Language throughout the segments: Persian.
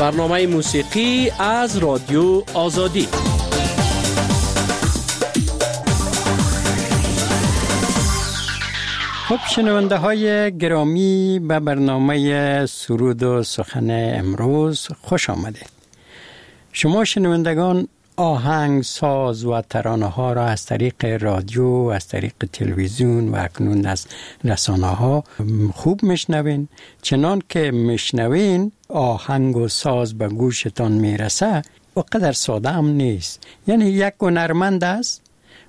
برنامه موسیقی از رادیو آزادی. خب شنونده های گرامی، به برنامه سرود و سخن امروز خوش آمدید. شما شنوندگان آهنگ ساز و ترانه ها را از طریق رادیو، از طریق تلویزیون و اکنون از رسانه ها خوب میشنوین. چنان که میشنوین آهنگ و ساز به گوشتان میرسه وقدر ساده هم نیست. یعنی یک هنرمند است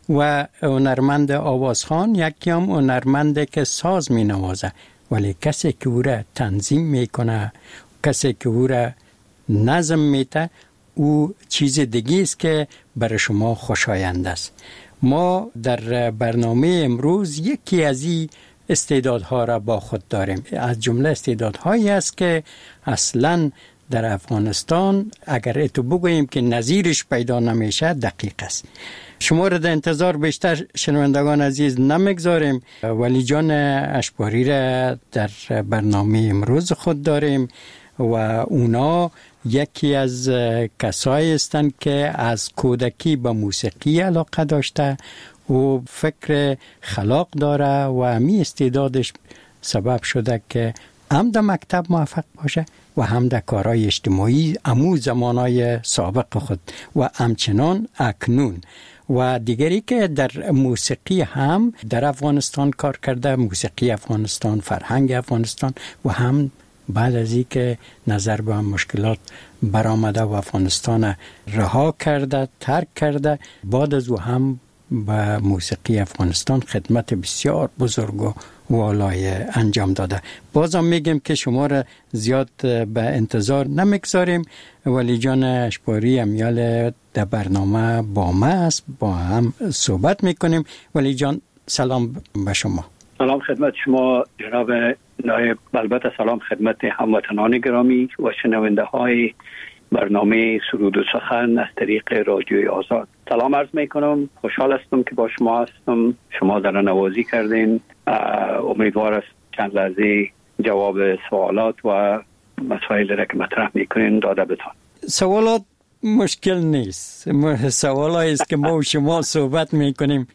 و هنرمند آوازخوان، یکی هم هنرمنده که ساز می نوازه، ولی کسی که او را تنظیم میکنه، کسی که او را نظم میده، او چیز دیگه است که برای شما خوشایند است. ما در برنامه امروز یکی از این استعدادها را با خود داریم. از جمله استعدادهایی است که اصلاً در افغانستان اگر اتو بگوییم که نظیرش پیدا نمیشه دقیق است. شما را در انتظار بیشتر شنوندگان عزیز نمیگذاریم. ولی جان اشباری را در برنامه امروز خود داریم و اونا یکی از کسایی هستند که از کودکی به موسیقی علاقه داشته و فکر خلاق داره و همی استعدادش سبب شده که هم در مکتب موفق باشه و هم در کارهای اجتماعی امو زمانهای سابق خود و همچنان اکنون. و دیگری که در موسیقی هم در افغانستان کار کرده، موسیقی افغانستان، فرهنگ افغانستان، و هم بعد از این که نظر به مشکلات برآمده و افغانستان رها کرده، ترک کرده، بعد از او هم به موسیقی افغانستان خدمت بسیار بزرگ و والای انجام داده. بازم میگم که شما را زیاد به انتظار نمیگذاریم، ولی جان اشباری امیال در برنامه با ما است، با هم صحبت میکنیم. ولی جان سلام به شما. سلام خدمت شما جناب نایب، البته سلام خدمت هموطنان گرامی و شنونده های برنامه سرود و سخن از طریق رادیوی آزاد. سلام عرض میکنم، خوشحال هستم که با شما هستم. شما در نوازی کردین، امیدوار است چند لحظه جواب سوالات و مسائل را که مطرح میکنین داده بتان. سوالات مشکل نیست، سوال است که ما و شما صحبت میکنیم.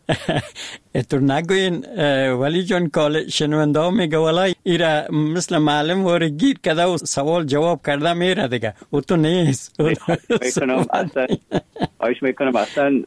اتر نگوین ولی جان کال شنونده ها میگه ولی ایره مثل معلم واره گیر کده و سوال جواب کرده میره دیگه، او تو نیست. آیش میکنم اصلا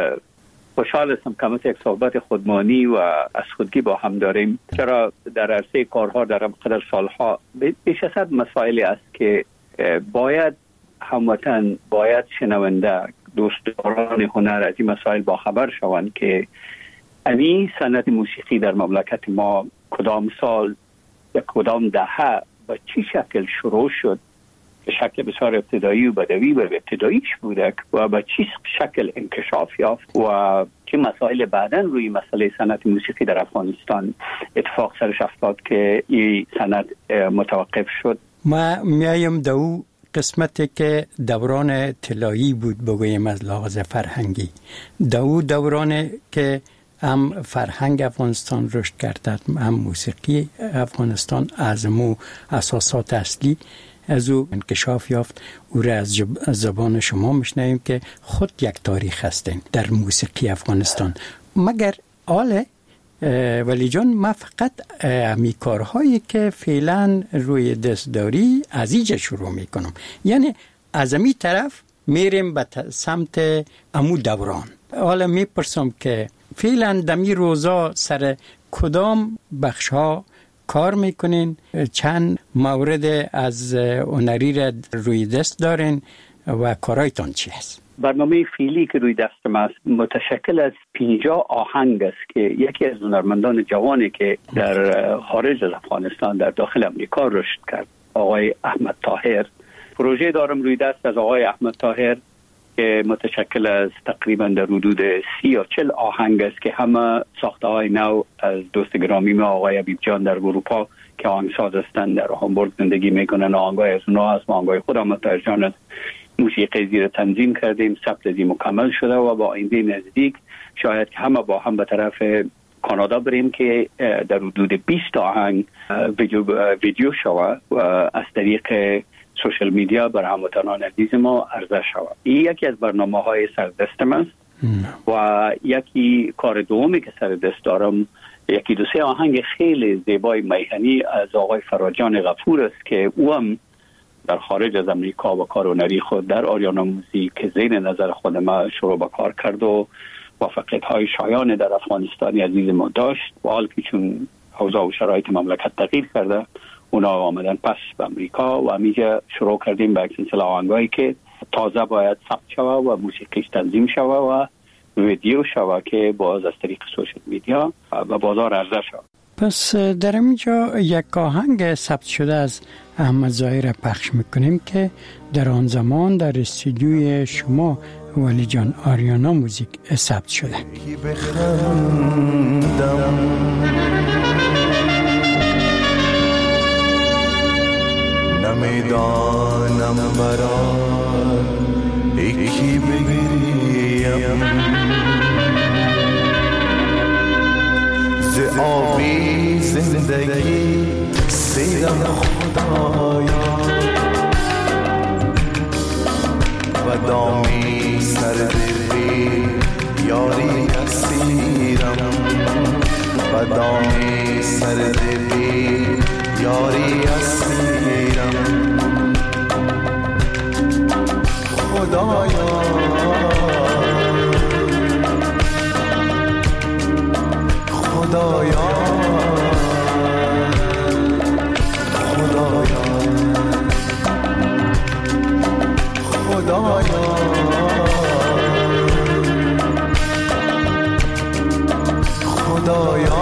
خوشحال هستم که مثل یک صحبت خودمانی و از خودگی با هم داریم، چرا در عرصه کارها در قدر سالها بیش از حد مسائلی است که باید هموطن، باید شنونده، دوستداران هنر از این مسائل با خبر شوند که امی صنعت موسیقی در مملکت ما کدام سال یا کدام دهه به چی شکل شروع شد، به شکل بسیار ابتدایی و بدوی و ابتداییش بوده و به چی شکل انکشاف یافت و چه مسائل بعداً روی مسئله صنعت موسیقی در افغانستان اتفاق سرش افتاد که این صنعت متوقف شد. ما میایم دو قسمتی که دوران طلایی بود بگویم از لحاظ فرهنگی، دوران که هم فرهنگ افغانستان رشد کرده، هم موسیقی افغانستان از مو اساسات اصلی از او انکشاف یافت. او را از زبان شما میشنویم که خود یک تاریخ هستین در موسیقی افغانستان. مگر آله ولی جان ما فقط همی کارهایی که فعلا روی دست داری از اینجا شروع میکنم، یعنی از امی طرف میریم به سمت امو دوران. حالا میپرسم که فعلا دمی روزا سر کدام بخش ها کار میکنین، چند مورد از هنری را روی دست دارین و کارایتان چی است؟ برنامه فعلی که روی دست ما متشکل از 50 آهنگ است که یکی از هنرمندان جوانی که در خارج از افغانستان در داخل امریکا رشد کرد، آقای احمد طاهر. پروژه دارم روی دست از آقای احمد طاهر که متشکل از تقریبا در حدود 30 یا 40 آهنگ است که همه ساخته های نو از دوست گرامی ما آقای حبیب جان در اروپا که آهنگساز هستند، در هامبورگ زندگی میکنن. آهنگای از اونها هست، آهنگای خود احمد طاهر جان است. موسیقی زیر تنظیم کردیم، ثبت زی مکمل شده و با آینده نزدیک شاید که همه با هم به طرف کانادا بریم که در حدود 20 آهنگ ویدیو شود و از طریق سوشل میدیا بر هموطنان عزیز ما عرضه شود. این یکی از برنامه‌های سردستم است و یکی کار دومی که سر دست دارم یکی دو سه آهنگ خیلی زیبای میهنی از آقای فراجان غفور است که او هم در خارج از امریکا و کار هنری خود در آریانا موزیک زیر نظر خود ما شروع به کار کرد و موفقیت‌های شایان در افغانستان عزیز ما داشت و حال که چون اوضاع و شرایط مملکت تغییر کرده اونا آمدن پس به امریکا و همیشه شروع کردیم به یک سلسله آهنگایی که تازه باید ثبت شود و موسیقیش تنظیم شود و ویدیو شود که باز از طریق سوشل میدیا و بازار عرضه شود. پس در اینجا یک آهنگ ثبت شده از احمد ظاهر پخش میکنیم که در آن زمان در استودیوی شما ولی جان آریانا موزیک ثبت شده. نمیدانم برای یکی بگریم ز آبی زندگی سیرم خدایا و دامی سر دلی یاری اسیرم و دامی سر دلی یاری اسیرم خدایا خدایا خدایا خدایا خدایا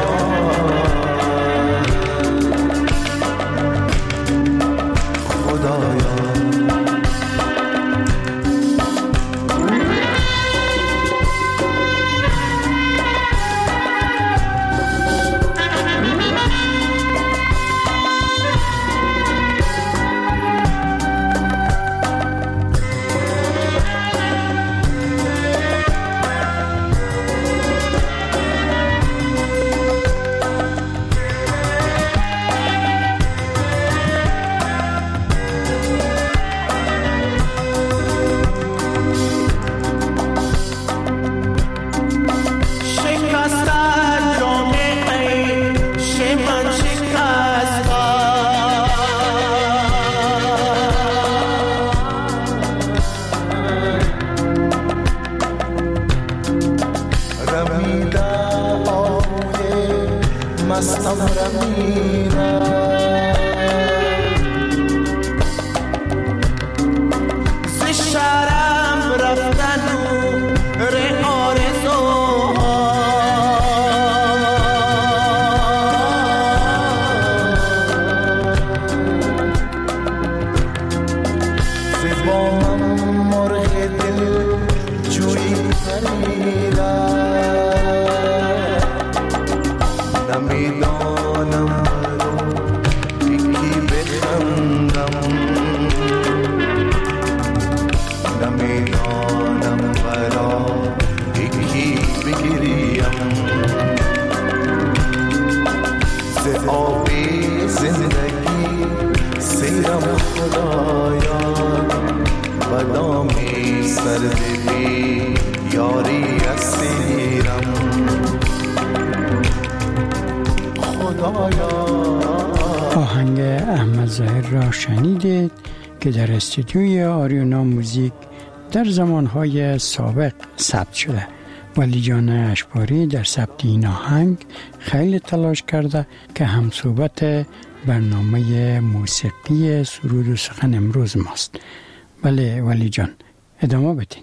آهنگ احمد ظاهر را شنیدید که در استودیوی آریانا موزیک در زمانهای سابق ثبت شده. ولی جان اشپاری در ثبت این آهنگ خیلی تلاش کرده که همصحبت برنامه موسیقی سرود و سخن امروز ماست. بله ولی جان ادامه بدین.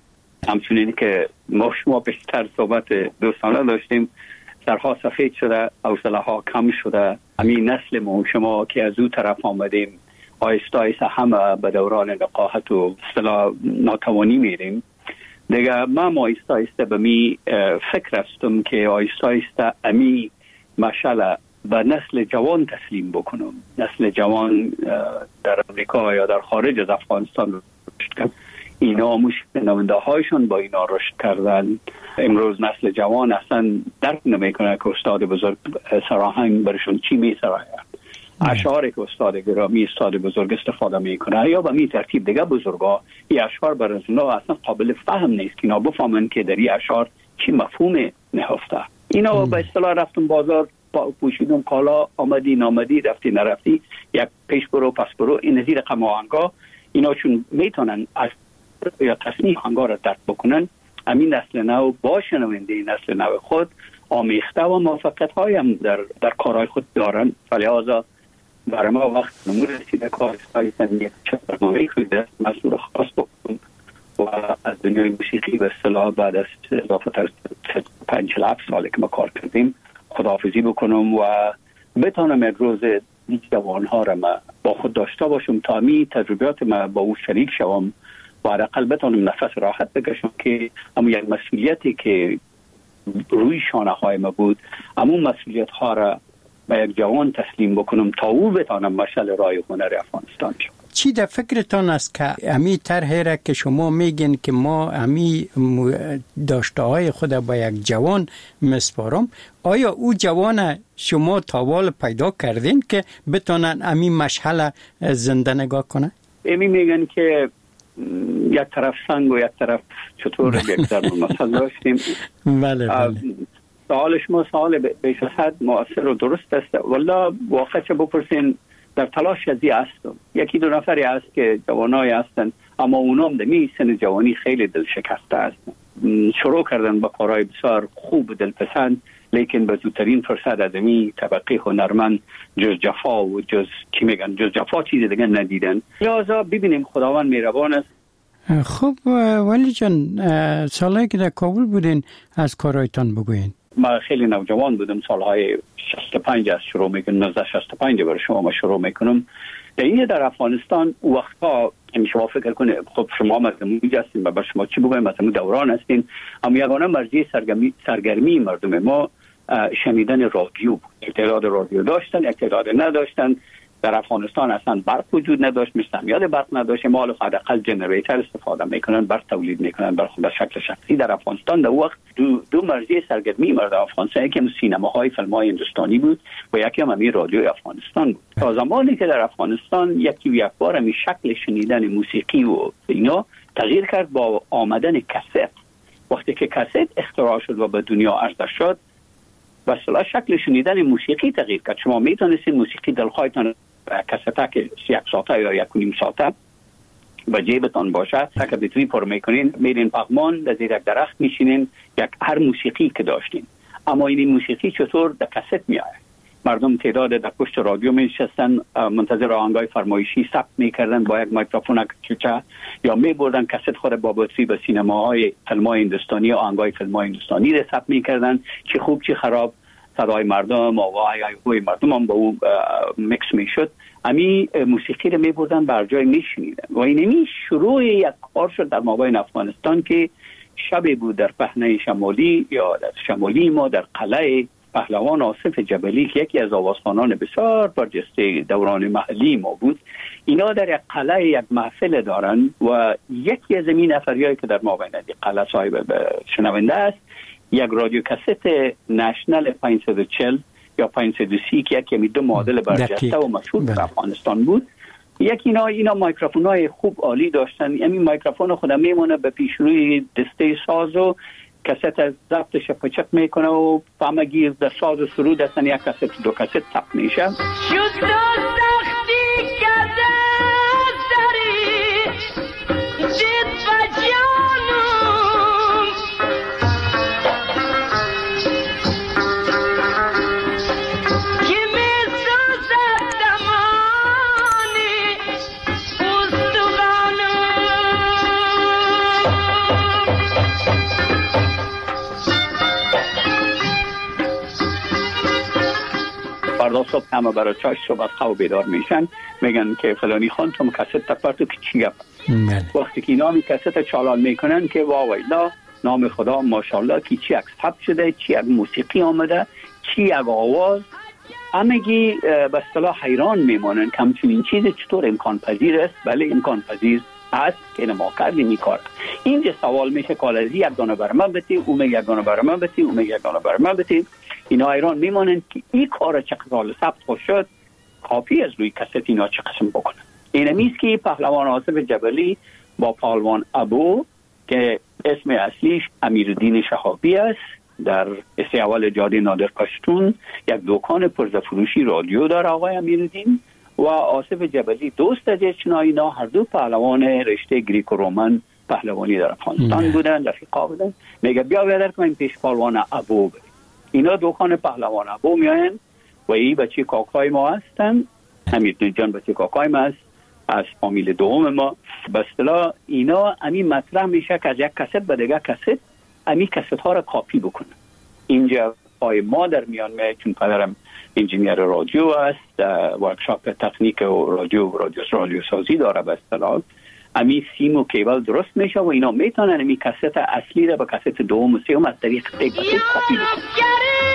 همچنین که ما شما بیشتر صحبت دوستانه داشتیم، سرها سفید شده، حوصله ها کم شده. همین نسل ما شما که از او طرف آمدیم آیسته آیسته همه به دوران نقاهت و اصطلاح ناتوانی میریم دیگه. من آیسته آیسته به می فکر هستم که آیسته آیسته امی مشعل به نسل جوان تسلیم بکنم. نسل جوان در امریکا یا در خارج از افغانستان رشد کرد، اینا نماینده هایشون با اینا رشد کردن. امروز نسل جوان اصلا درک نمیکنه که استاد بزرگ سراهنگ برشون چی می سراید. اشعاری که استاد گرامی استاد بزرگ استفاده میکنه یا به می ترتیب دیگه بزرگا این اشعار برای اونا اصلا قابل فهم نیست که اینا بفهمن که در این اشعار چی مفهوم نهفته. اینا به اصطلاح رفتم بازار پوشیدم کالا آمدی نامدی رفتی نرفتی یک پیش برو پس برو این نظیر رقم آهنگا اینا چون میتونن از یا تصنیف آهنگا را درک بکنن همین نسل نو با شنونده نسل نو خود آمیخته و موفقیت های هم در کارهای خود دارن. فلحاظا برای ما وقت نمور رسیده کارستایی سنیه چه برنامه خوده مسئول خاص بکن و از دنیای موسیقی به اصطلاح بعد از اضافه تر 5-7 ساله که ما کار کردیم خداحافظی بکنم و بتانم یک روز جوانها را ما با خود داشته باشم تا می تجربیات ما با او شریک شوم و حداقل بتانم نفس راحت بکشم که اما یک مسئولیتی که روی شانه های ما بود اما مسئولیت ها را به یک جوان تسلیم بکنم تا او بتانم مشعل راه هنر افغانستان شد. چی در فکرتان است که امی طرحی را که شما میگین که ما امی داشته های خود با یک جوان مسپارم، آیا او جوان شما تاوال پیدا کردین که بتانن امی مشعل زنده نگاه کنه؟ امی میگن که یک طرف سنگ و یک طرف چطور یک در مثل داشتیم. بله. سوال شما سوال بیش از حد مؤثر و درست است. والله واقعا چه بپرسین در تلاش ازی هستم. یکی دو نفری هست که جوانای هستن اما اونام دمی سن جوانی خیلی دل شکسته هستن. شروع کردن با کارهای بسیار خوب و دلپسند لیکن به زودترین فرصت ادمی طبقه هنرمند جز جفا و جز جفا چیز دیگه ندیدن. لذا ببینیم خداوند مهربان است. خب ولی جان سالهایی که در کابل بودین از کارهایتان بگوین. ما خیلی نوجوان بودم سالهای 65 از شروع میکنم 1965 برای شما ما شروع میکنم. در افغانستان وقتا شما فکر کنید خب شما مردم هستین و بر شما چی بگویم مثلا دوران هستین اما یگانه مرجع سرگرمی مردم ما شنیدن رادیو بود. تعداد رادیو داشتن تعداد نداشتن. در افغانستان اصلا برق وجود نداشت مثل یاد برق نداشت ما حداقل جنریتر استفاده میکنن برق تولید میکنن بر خود شکل شخصی. در افغانستان در وقت دو مرجع سرگرمی مردم افغانستان یکی هم سینماهای فیلم‌های هندوستانی بود و یکی هم همین رادیو افغانستان بود. تا زمانی که در افغانستان یک بار می شکل شنیدن موسیقی و اینا تغییر کرد با آمدن کست. وقتی که کست اختراع شد و به دنیا عرضه شد و اصلا شکل شنیدن موسیقی تغییر کرد. شما میتونستید موسیقی دلخواهتان کسته که 1 ساعته یا 1.5 ساعته به جیبتان باشه که بتونید پر میکنین میرین پغمان در زیر یک درخت میشینین هر موسیقی که داشتین. اما این موسیقی چطور در کست میاد؟ مردم تعداد در پشت رادیو میشستن منتظر آهنگای فرمایشی ثبت میکردن با یک میکروفون کوچه یا میبردن کست خود با بطری به سینماهای فیلم‌های هندوستانی یا آهنگای فیلم‌های هندوستانی را ثبت میکردن چه خوب چه خراب صدای مردم و آوای مردم هم با او میکس میشد. امی موسیقی رو میبردن بر جای میشنیدن و اینمی شروع یک کار شد در مابین افغانستان که شبی بود در پهنه شمالی یا در شمالی ما در قلعه پهلوان آصف جبلی که یکی از آوازخوانان بسیار برجسته دوران محلی ما بود. اینا در یک قلعه یک محفل دارن و یکی از این نفریایی که در مابین قلعه صاحب شنونده است یک رادیو کست نشنل 540 یا 530 که یکی دو مدل برجسته و مشهور در افغانستان بود. یکی اینا میکروفونای خوب عالی داشتن. همین میکروفون خودم میمونه به پیش روی دسته ساز و کست از ضبطش پچک میکنه و فهمگیر در ساز و سرود هستن یک کست دو کست ثبت میشه. فردا صبح همه برای چای صبح از خواب بیدار میشن میگن که فلانی خان تو کست تپرتو که چی گفت. وقتی که نامی کست چالان میکنن که واویلا نام خدا ماشاءالله که چی یک ثبت شده چی یک موسیقی آمده چی یک آواز همگی به اصطلاح حیران میمانن که همچنین چیز چطور امکان پذیر است. بله امکان پذیر است که ما کردیم این کار. اینجا سوال میشه که از یک دانه بر من بتی او میگه یک دانه بر من بتی او میگه یک دانه بر من بتی. اینا ایران میمانند که این کار چقدر ثبت خود شد کاپی از روی کست اینا چه قسم بکنن. اینمیست که پهلوان آصف جبلی با پهلوان ابو که اسم اصلیش امیرالدین شهابی است در استیوال جاده نادر پشتون یک دکان پرزفروشی رادیو داره آقای امیرالدین و آصف جبلی دوست از اینا هر دو پهلوان رشته گریکو رومن پهلوانی در افغانستان بودن، رفیقا بودن. میگه بیا بیادر که این پیش پهلوان ابو بریم. اینا دکان پهلوان ابو میاین و این بچه کاکای ما هستن. امیرالدین جان بچه کاکای ما هست از فامیل دوم ما. به اصطلاح اینا امی مطرح میشه که از یک کست به دیگه کست امی کست ها را کاپی بکنن. اینجا پای ما در میان میاد چون پدرم انجینیر رادیو است، ورکشاپ تکنیک و رادیو سازی داره. به اصطلاح امی سیم و کیبل درست میشه و اینا میتونن امی کست اصلی را به کست دوم و سوم از طریق یک کسی کاپی بکنن.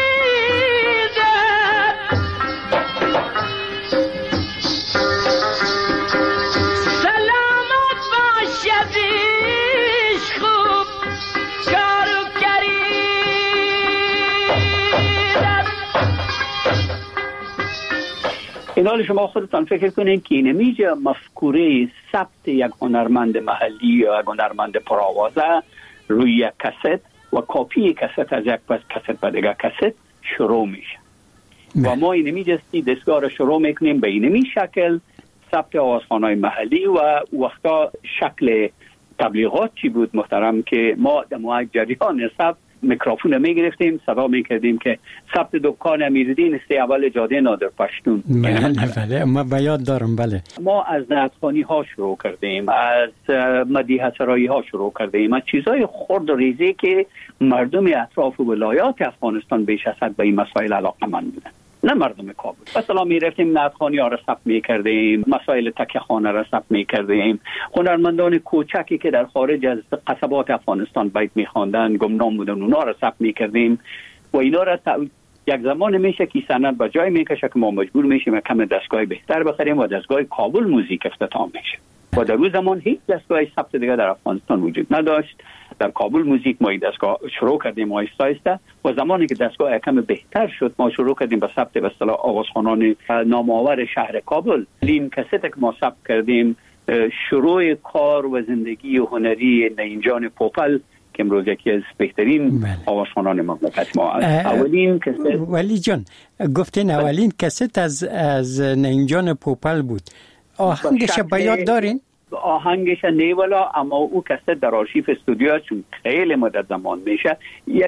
اینال شما خودتان فکر کنین که اینمیجه مفکوره ثبت یک هنرمند محلی یا یک هنرمند پرآوازه روی یک کست و کاپی کست از یک کست به دیگه کست شروع میشه و ما اینمیجه دستگاه را شروع میکنیم به اینمی شکل ثبت آوازخوان‌های محلی و وقتا شکل تبلیغات چی بود محترم که ما در موقع جریان ثبت میکروفون میگرفتیم صدا میکردیم که ثبت دکان امیرالدین است اول جاده نادر پشتون. بله ما بیاد دارم. بله ما از نعتخوانی ها شروع کردیم، از مدیحه سرایی ها شروع کردیم، از چیزای خرد و ریزی که مردم اطراف ولایات افغانستان بیش از حد به این مسائل علاقه‌مند بودن، نه مردم کابل. مثلا میرفتیم نعتخوانی ها را ثبت میکردیم، مسائل تکیه خانه را ثبت میکردیم، هنرمندان کوچکی که در خارج از قصبات افغانستان بیت میخواندن گمنام بودن اونا را ثبت میکردیم و اینا را یک زمان میشه که سند به جای میکشه که ما مجبور میشیم کم دستگاه بهتر بخریم و دستگاه کابل موزیک افتتاح میشه و در اون زمان هیچ دستگاه ثبت دیگه در افغانستان وجود نداشت. در کابل موزیک ما دستگاه شروع کردیم آهسته آهسته و زمانی که دستگاه کم بهتر شد ما شروع کردیم به ثبت به اصطلاح آوازخوانان نامآور شهر کابل. این کست که ما ثبت کردیم شروع کار و زندگی هنری نینجان پوپل که امروز یکی از بهترین آوازخوانان مملکت ما است. اولین کست ولی جان گفتین اولین کست از نینجان پوپل بود. آهنگش به یاد دارین؟ آهنگش نیولا اما او کست در آرشیف استودیو چون خیلی مدت زمان میشه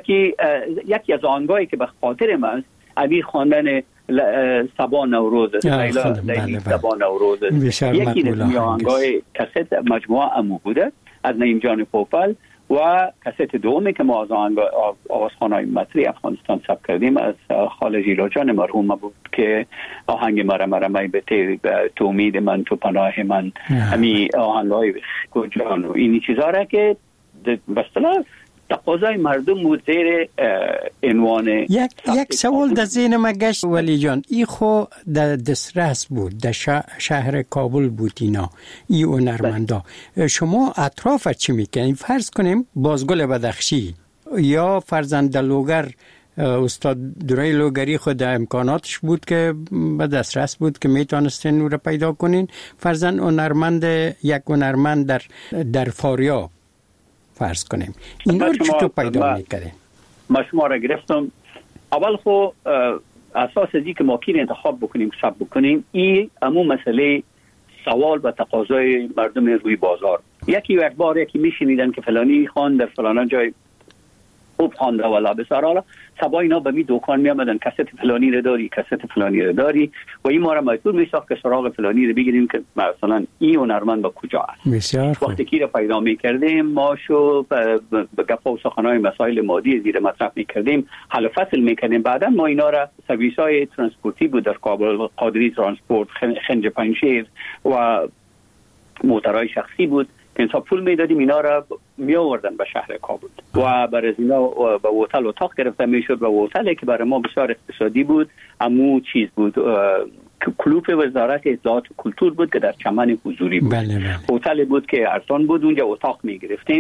یکی از آهنگایی که به خاطر من است ابی خواندن سبا نوروز لیلی سبا نوروز یکی از آهنگای کست مجموعه امو بوده از نعیم جان پوپل و کست دومی که ما از آوازخوان‌های مصری افغانستان ثبت کردیم از خاله جیلا جان مرحوم بود که آهنگ مرمرمی به تو امید من تو پناه من همین آهنگ‌های جان و این چیزا را که به اصطلاح تقاضای مردم بود زیر عنوان یک سوال در ذهن ما گشت ولی جان ای خو در دسترس بود در شهر کابل بود اینا ای هنرمندا شما اطراف چی میکنین؟ فرض کنیم بازگل بدخشی یا فرزند لوگر استاد درای لوگری خود امکاناتش بود که به دسترس بود که میتونستین او را پیدا کنین. فرزند یک هنرمند در فاریاب فرض کنیم این رو چطور پیدا میکنیم؟ ما شما را گرفتم اول خو اساس ازی که ما کی انتخاب بکنیم ثبت بکنیم این همون مسئله سوال و تقاضای مردم روی بازار. یکی میشنیدن که فلانی خوان در فلان جای خوب خوانده ولا بسیار سبا اینا به می دکان می آمدن کست فلانی رو داری کست فلانی رو داری و این ما را مجبور می ساخت که سراغ فلانی رو بگیریم که مثلا این هنرمند با کجا است. وقتی کی رو پیدا می کردیم ما شو به گپ و سخنهای مسائل مادی زیر مطرح می کردیم حل و فصل می کردیم. بعدا ما اینا را سرویس های ترانسپورتی بود در کابل قادری ترانسپورت خنج پنجشیر و موترهای شخصی بود که انصاف پول میدادیم اینا را می آوردن به شهر کابل و برای اینا به هتل اتاق گرفته میشد و هتلی که برای ما بسیار اقتصادی بود همون چیز بود کلوپ وزارت اطلاعات و کلتور بود که در چمن حضوری بود. هتل بود که ارزان بود اونجا اتاق می گرفتیم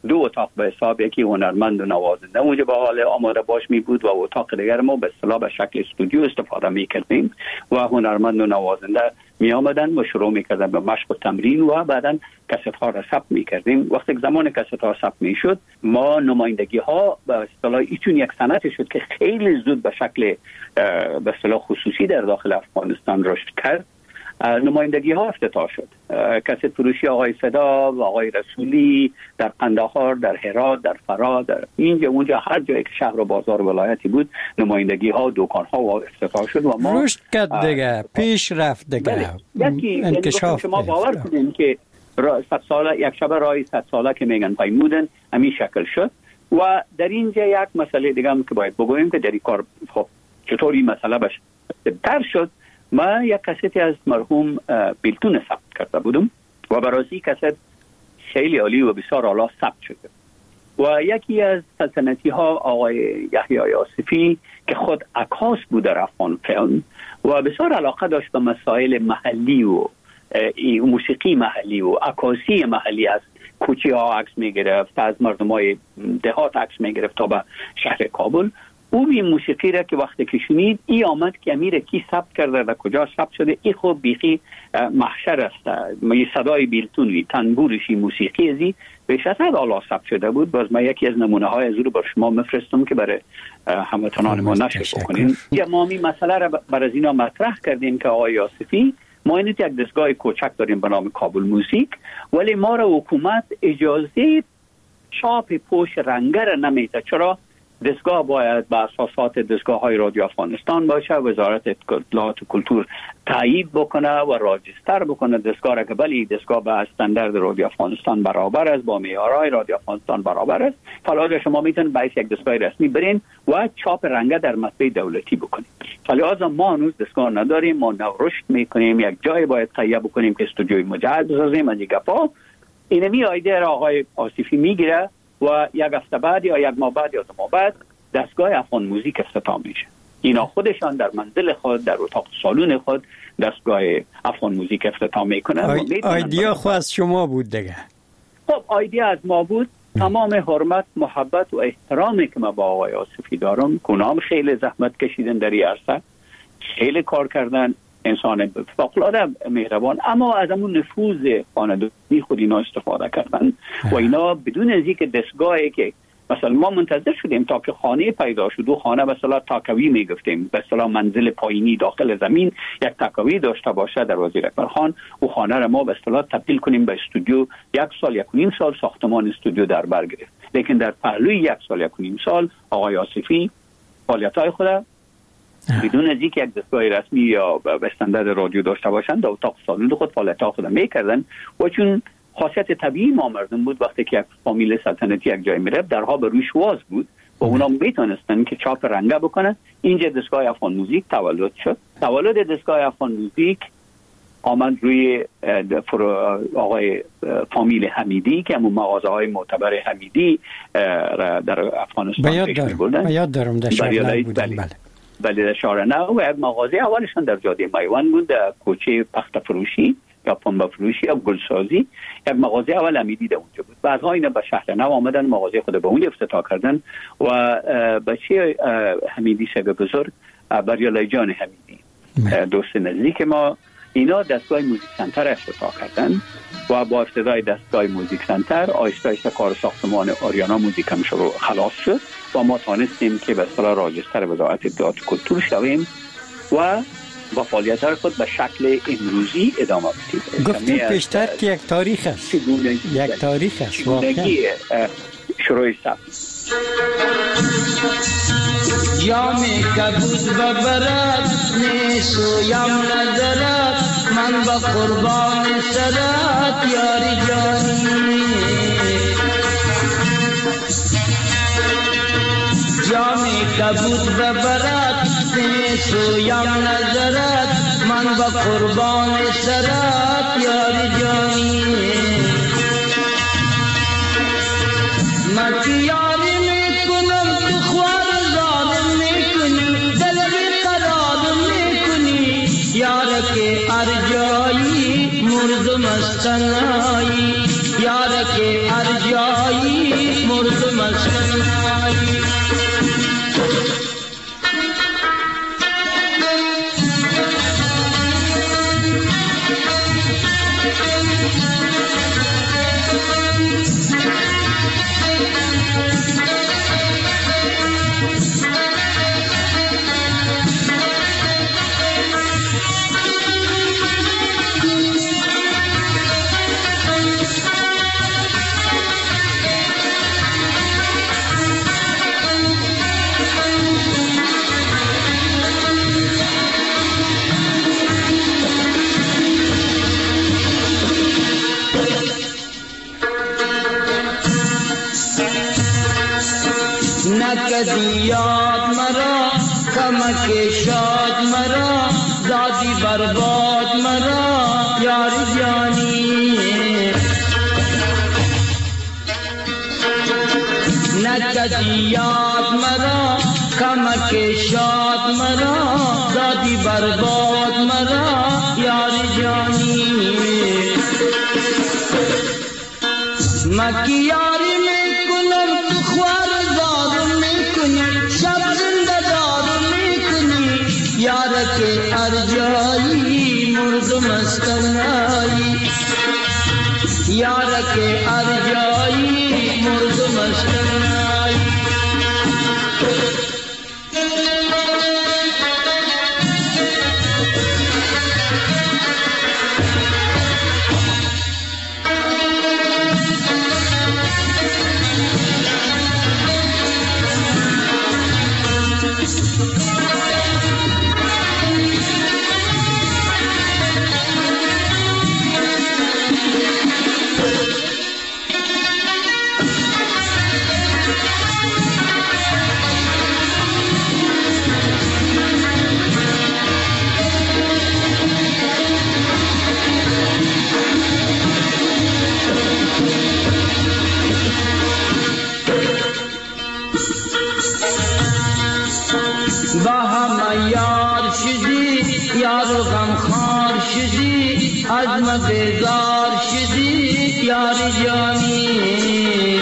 2 اتاق به حساب، یکی هنرمند و نوازنده اونجا به حال آماده باش می بود و اتاق دیگر ما به اصطلاح به شکل استودیو استفاده می کردیم و هنرمند و نوازنده می آمدن و شروع می کردن به مشق و تمرین و بعداً کست ها را ثبت می کردیم. وقتی زمان کست ها ثبت می شد ما نمایندگی ها به اصطلاح ایتون یک صنعت شد که خیلی زود به شکل به اصطلاح خصوصی در داخل افغانستان رشد کرد. نمایندگی ها افتتاح شد. کست فروشی آقای صدا و آقای رسولی در قندهار، در هرات، در فرا، در اینجا اونجا هر جایی که شهر و بازار و ولایتی بود نمایندگی ها و دکان ها افتتاح شد و ما رشد کرد دیگه، پیش رفت دیگه، انکشاف. شما باور کنید که 100 ساله یک شب راه 100 ساله که میگن پیمودن همین شکل شد. و در اینجا یک مسئله دیگه هم که باید بگویم که در این کار خب چطور این مسئله بهتر شد. ما یک کسیتی از مرحوم بیلتون ثبت کرده بودم و برای کست خیلی عالی و بسیار اعلی ثبت شده و یکی از سلطنتی ها آقای یحیی آصفی که خود عکاس بود در افغان فیلم و بسیار علاقه داشت به مسائل محلی و موسیقی محلی و عکاسی محلی، از کوچه ها عکس می گرفت، از مردم های دهات عکس می گرفت تا به شهر کابل. او این موسیقی را که وقتی که شنید ای آمد که امیر کی ثبت کرده و کجا ثبت شده، ای خب بیخی محشر است. می صدای بیلتونی تنبورشی موسیقی ازی به شدت اعلی ثبت شده بود. باز ما یکی از نمونه های از رو بر شما مفرستم که برای هموطنان ما نشر بکنیم. ما می مسئله را بر از اینا مطرح کردیم که آقای آصفی ما اینت یک دستگاه کوچک داریم به نام کابل موزیک، ولی ما را حکومت اجازه چاپ پوش رنگر نمیده. چرا؟ دستگاه باید به اساسات دستگاه های رادیو افغانستان باشه، وزارت اطلاعات و کلتور تایید بکنه و راجستر بکنه دستگاه را که بلی دستگاه به استاندارد رادیو افغانستان برابر است، با معیارهای رادیو افغانستان برابر است. فلازا شما میتونید باید یک دستگاه رسمی برین و چاپ رنگه در مطبع دولتی بکنید. فلازا ما هنوز دستگاه نداریم، ما نو رشد میکنیم، یک جای باید تهیه بکنیم که استودیوی مجهز بسازیم. از گپا اینمی ایده را آقای آصفی میگیره و یک هفته بعد یا یک ماه بعد یا 2 ماه بعد دستگاه افغان موزیک افتتاح میشه. اینا خودشان در منزل خود، در اتاق سالن خود دستگاه افغان موزیک افتتاح میکنن. ایدیا خود از شما بود دیگه؟ خب ایدیا از ما بود. تمام حرمت، محبت و احترامی که ما با آقای آصفی دارم، کنام خیلی زحمت کشیدن در این عرصه، خیلی کار کردن، انسان فوق‌العاده مهربان، اما از همون نفوذ خانه‌داری خود اینا استفاده کردن و اینا بدون از اینکه دستگاهی که مثلا ما منتظر شدیم تا که خانه پیدا شد و خانه به اصطلاح تاکوی میگفتیم، به اصطلاح منزل پایینی داخل زمین یک تاکوی داشته باشه در وزیر اکبرخان و خانه را ما به اصطلاح تبدیل کنیم به استودیو. 1 سال 1.5 سال ساختمان استودیو در بر گرفت، لیکن در پهلوی 1 سال 1.5 سال آقای آصفی فعالیت‌های خود بدون از اینکه یک دستگاه رسمی یا به استاندارد رادیو داشته باشند در اتاق سالن خود فعالیت‌ها خود میکردن و چون خاصیت طبیعی ما مردم بود وقتی که یک فامیل سلطنتی یک جای میرفت درها به روش واز بود و اونا میتونستن که چاپ رنگه بکنن. اینجا دستگاه افغان موزیک تولد شد. تولد دستگاه افغان موزیک آمد روی آقای فامیل حمیدی که همون مغازه های معتبر حمیدی در افغانستان پیش می‌بردن. یاد دارم در شهر بودن. بله در شهر نو و یک مغازه اولشان در جاده میوان بود، در کوچه پخت فروشی یا پنبه فروشی یا گلسازی. یک مغازه اول حمیدی در اونجا بود. بعدها اینا به شهر نو آمدن، مغازه خود به اون افتتاح کردن و بچه حمیدی شب بزرگ بریالای جان حمیدی دوست نزدیک ما، اینا دستگاه موزیک سنتر افتتاح کردن و با افتتاح دستگاه موزیک سنتر آهسته آهسته کار ساختمان آریانا موزیک هم شروع خلاص شد و ما تانستیم که به اصطلاح راجستر وزارت اطلاعات و کلتور شویم و با فعالیت‌های خود به شکل امروزی ادامه بدیم. گفتید پیشتر که یک تاریخ است، یک تاریخ است واقعا شروع سب جام کبود ببرد نیسویم ندارد من با قربان سرت یاری جانی. جام کبود ببرد نیسویم ندارد من با قربان سرت یاری جانی. من یاری میکنم تو خوار ظالم میکنی دل بیقرار میکنی یار که ارجایی مردم از تنهایی یار که ارجایی نکدی یاد مرا کمک شاد مرا دادی برباد مرا یار جانی نکدی یاد مرا کمک شاد مرا دادی برباد مرا یار جانی مکی یاری میکنم تو خوار دار میکنی شب زنده دار میکنی یارک ارجایی مرد مستنایی یارک ارجایی مرد مستنایی یار غمخوار شدی از ما بیزار شدی یار جانی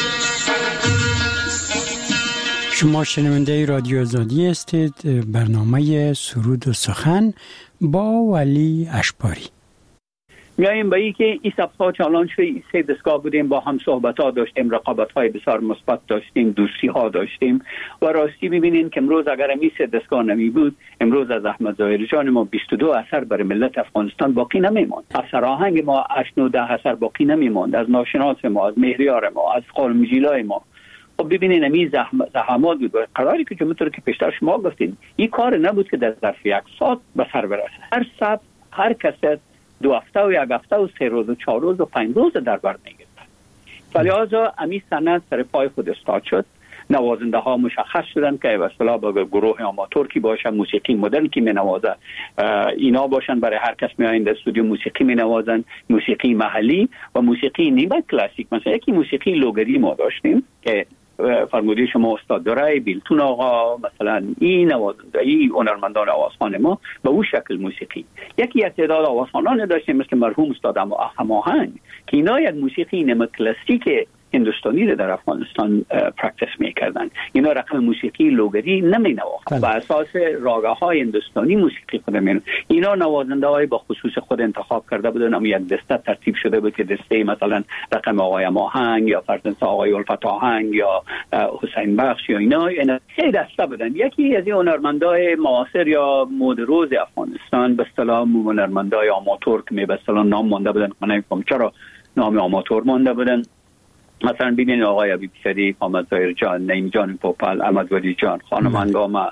شما شنونده رادیو آزادی هستید. برنامه سرود و سخن با ولی اشپاری. میاییم به این که این سبزها چالان شوی 3 دستگاه بودیم، با هم صحبت ها داشتیم، رقابت های بسیار مثبت داشتیم، دوستی ها داشتیم و راستی ببینین که امروز اگر این 3 دستگاه نمی بود، امروز از احمد ظاهری جان ما 22 اثر برای ملت افغانستان باقی نمیماند، از سراهنگ ما 8-9-10 اثر باقی نمیماند، از ناشناس ما، از مهریار ما، از خانم جیلای ما. خب ببینین این زحمات بود. قراری که جمعه که پیشتر شما گفتین این کار نبود که در ظرف 1 ساعت به سر برسه. هر سبز، هر کست 2 هفته و 1 هفته و 3 روز و 4 روز و 5 روز در بر میگرفت. فلذا امی سند سر پای خود استاد شد. نوازنده ها مشخص شدن که به اصطلاح با گروه آماتور کی باشه، موسیقی مدرن کی می نوازه، اینا باشن. برای هر کس می آیند استودیو موسیقی می نوازن، موسیقی محلی و موسیقی نیمه کلاسیک. مثلا یکی موسیقی لوگری ما داشتیم که فرموده شما استاد درای بیلتون آقا، مثلا این نوازنده این هنرمندان آوازخوان ما به او شکل موسیقی. یکی از تعداد آوازخوانان داشتیم مثل مرحوم استاد هماهنگ که اینا یک موسیقی نیمه کلاسیک هندوستانی رو در افغانستان پرکتیس میکردن. اینا رقم موسیقی لوگری نمی نواختن، با اساس راگه های هندوستانی موسیقی خود می‌نواختن. اینا نوازنده های با خصوص خود انتخاب کرده بودن، اما یک دسته ترتیب شده بود که دسته مثلا رقم آقای ماهنگ یا فرزند آقای الفت آهنگ یا حسین بخش یا اینا سه دسته بودن. یکی از این هنرمندای معاصر یا مد روز افغانستان به اصطلاح هنرمندای آماتور که به اصطلاح نام مونده بودن. من نمی‌فهمم چرا نام آماتور مونده بودن. مثلا ببینید آقای عبید شریف، محمد ظاهر جان، نعیم جان پوپل، احمد ولی جان، خانم انگامه،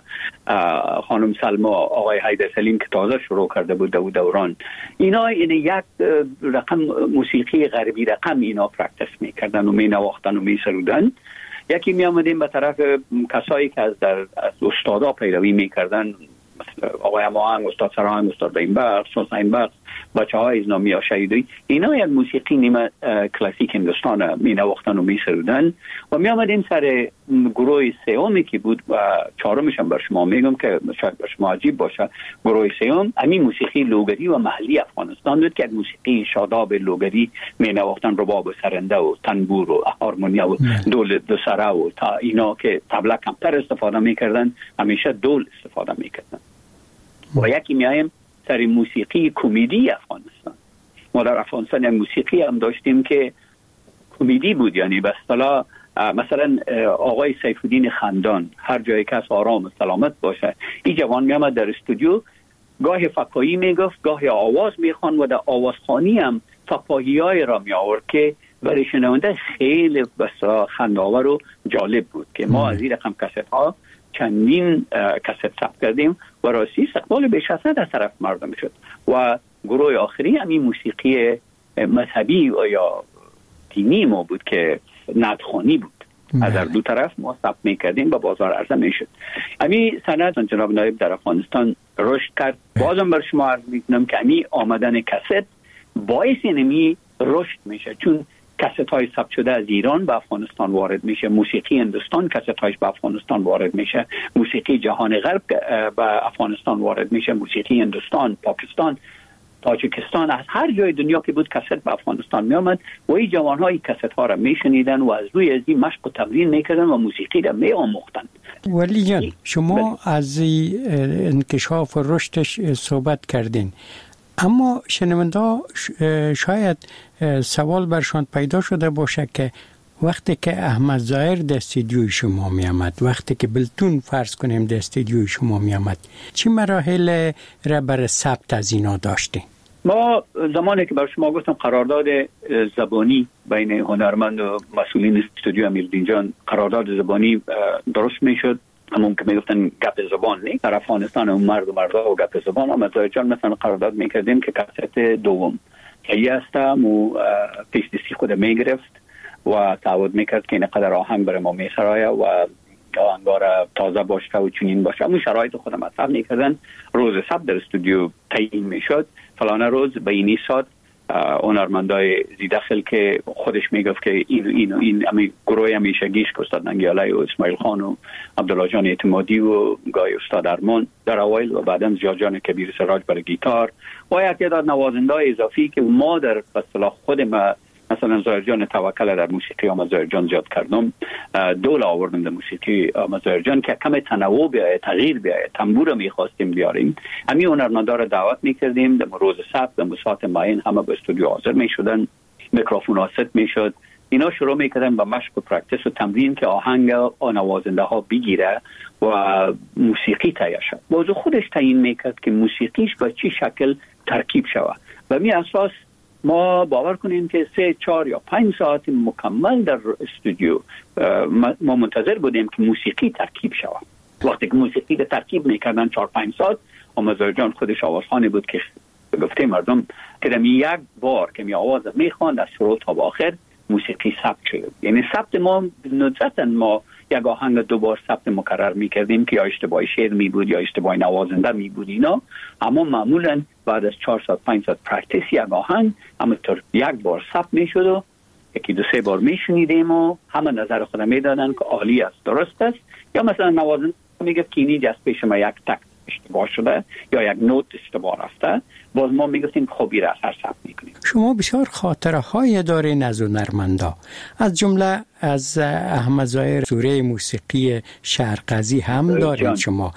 خانم سلما، آقای حیدر سلیم که تازه شروع کرده بود دوران. اینا این یک رقم موسیقی غربی رقم اینا پرکتیس میکردن و مینواختن و میسرودن. یکی می آمدیم به طرف کسایی که از استادا پیروی میکردن، مثل آقای ماهنگ، استاد سراهنگ، استاد بینبخش، حسین بخش، بچه‌های ازنامی یا شهیدی. اینا یک موسیقی نیمه کلاسیک هندوستان می نواختن و می سرودن و می آمدیم سر گروه سومی که بود و چهارمش هم بر شما میگم که شاید بر شما عجیب باشه. گروه سوم همین موسیقی لوگری و محلی افغانستان بود که موسیقی شاداب لوگری می نواختن، رباب و سرنده و تنبور و هارمونیا و دول دو سره و تا اینا که طبله کمتر استفاده میکردن، همیشه دول استفاده میکردن. و یکی میایم سر موسیقی کمدی افغانستان. ما در افغانستان یک موسیقی هم داشتیم که کمدی بود، یعنی به اصطلاح مثلا آقای سیف الدین خندان، هر جای کس آرام و سلامت باشه، این جوان می آمد در استودیو، گاهی فکاهی میگفت، گاهی آواز میخوان و در آوازخوانی هم فکاهی‌های را می آورد که برای شنونده خیلی بسیار خنده‌آور و جالب بود که ما از این رقم کست ها چندین کست ثبت کردیم و راستی استقبال بیش از 100 از طرف مردم شد. و گروه آخری همین موسیقی مذهبی و یا دینی ما بود که نعت‌خوانی بود. از هر دو طرف ما ثبت میکردیم و بازار عرضه میشد. امی صنعت جناب نایب در افغانستان رشد کرد. بازم بر شما عرض میکنم که امی آمدن کست باعث اینمی رشد میشه، چون کست های ثبت شده از ایران به افغانستان وارد میشه، موسیقی هندوستان کست هایش به افغانستان وارد میشه، موسیقی جهان غرب به افغانستان وارد میشه، موسیقی هندوستان، پاکستان، تاجیکستان، از هر جای دنیا که بود کست به افغانستان می آمد و این جوان های کست ها را می شنیدن و از روی از این مشق و تمرین می کردن و موسیقی را می آموختن. ولی جان شما از انکشاف و رشدش صحبت کردین، اما شنونده شاید سوال برشان پیدا شده باشه که وقتی که احمد ظاهر در استودیوی شما می آمد، وقتی که بلتون فرض کنیم در استودیوی شما می آمد، چی مراحل را برای ثبت از اینا داشتیم؟ ما زمانی که بر شما گفتم قرارداد زبانی بین هنرمند و مسئولین استودیو امیرالدین جان، قرارداد زبانی درست می شد. همون که میگفتن گپ زبان نیست در افغانستان، اون مرد و مردا و گپ زبان. احمد ظاهر جان مثلا قرارداد میکردیم که کست دوم که هستم و پیش دستی خود میگرفت و تعهد میکرد که اینقدر آهنگ برای ما میخرایه و آهنگار تازه باشه و چنین باشه. همون شرایط خودم مطرح میکردن. روز ثبت در استودیو تعیین میشد، فلانه روز به اینی ساعت هنرمندای زیداخل که خودش میگفت که این امی گروه همیشگیش که استاد ننگیالی و اسماعیل خان و عبدالله جان اعتمادی و گای استاد ارمان در اوایل و بعداً زیاد جان کبیر سراج برای گیتار و یک تعداد نوازنده اضافی که ما در اصطلاح خود ما مثلا ظاهر جان توکل در موسیقی احمد ظاهر جان زیاد کردم، دول آوردم در موسیقی احمد ظاهر جان که کم تنوع بیاید، تغییر بیاید، تنبور می‌خواستیم بیاریم. همین هنرمندا را دعوت می‌کردیم در روز ثبت در ساعت معین همه به استودیو حاضر می‌شدن، میکروفون ست می‌شد، اینا شروع می‌کردن با مشق و پرکتیس و تمرین که آهنگ نوازنده ها بگیره و موسیقی تهیه شد. باز خودش تعیین می‌کرد که موسیقیش به چه شکل ترکیب شود و می اساس ما باور کنیم که 3 4 یا 5 ساعت مکمل در استودیو ما منتظر بودیم که موسیقی ترکیب شود. وقتی که موسیقی را ترکیب میکردن 4 5 ساعت، احمد ظاهر جان خودش آوازخوانی بود که گفته مردم که در یک بار که می آواز میخواند از شروع تا آخر موسیقی ثبت شد. یعنی ثبت ما ندرتا ما یک آهنگ 2 بار ثبت مکرر میکردیم که یا اشتباه شعر می بود یا اشتباه نوازنده می بود اینا، اما معمولا بعد از 4 ساعت 5 ساعت پرکتیس یک آهنگ همونطور یک بار ثبت میشد و 1-2-3 بار میشنیدیم و همه نظر خود میدادن که عالی است، درست است، یا مثلا نوازنده میگه که اینی جست پیش ما یک تک اشتباه شده یا یک نوت اشتباه رفته، باز ما میگفتیم خوبی را اثر ثبت میکنیم. شما بسیار خاطره های دارین از هنرمندا، از جمله از احمد ظاهر سوره موسیقی شهرقضی هم دارین شما،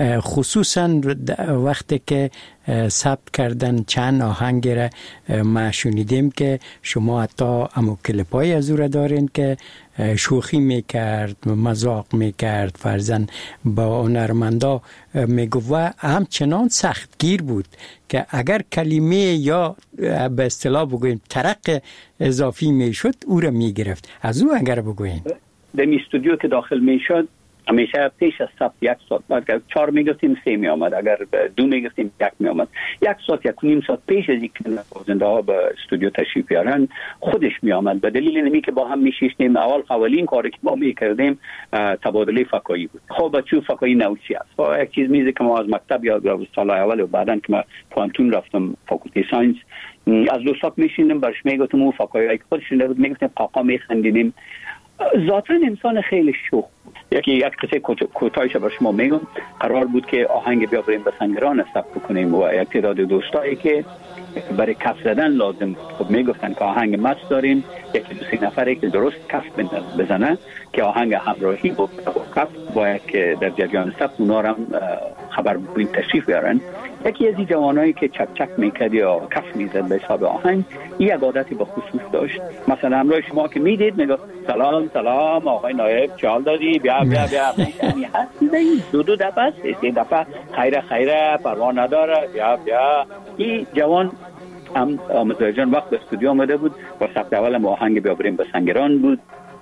خصوصا وقتی که ثبت کردن چند آهنگ را ما شنیدیم که شما حتی امو کلیپای از او را دارین که شوخی میکرد، مذاق میکرد، فرزن با هنرمندا میگفت و همچنان سختگیر بود که اگر کلمه یا به اصطلاح بگویم ترق اضافی میشد او را میگرفت. از او اگر بگویم در استودیو که داخل میشد همیشه پیش از ثبت 1 ساعت، اگر 4 میگفتیم 3 می آمد، اگر 2 میگفتیم 1 می آمد، 1 ساعت 1.5 ساعت پیش از اینکه نوازنده ها به استودیو تشریف بیارن خودش می آمد. به دلیل اینمی که با هم میشیشتیم، اولین کاری که ما میکردیم تبادله فکایی بود. خب بچو فکایی نوچی است و یک چیز میزه که ما از مکتب یاد سال اول و بعدن که ما پانتون رفتم فاکولته ساینس، از دوستات میشیندم برش میگفتم اون فکایی که خودش بود، میگفتیم قاقا میخندیدیم. ذاتاً انسان خیلی شوخ بود. یک قصه کوتاهش بر شما میگم. قرار بود که آهنگ بیا بریم به سنگران ثبت کنیم و یک تعداد دوستایی که برای کف زدن لازم بود. خب میگفتن که آهنگ مست داریم، 1-2-3 نفره که درست کف بزنه که آهنگ همراهی با کف باید که در جریان ثبت اونا هم خبر بودیم تشریف بیارن. یکی از این جوانایی که چک چک میکرد یا کف میزد به حساب آهنگ، این یک عادتی به خصوص داشت. مثلا همراه شما که میدید میگفت سلام آقای نایب چال دادی بیا یعنی هستی 2 دفعه 3 دفعه خیره پروا نداره بیا. این جوان هم احمد ظاهر جان وقت به استودیو آمده بود و ثبت اول آهنگ بیا بریم به سنگران بود.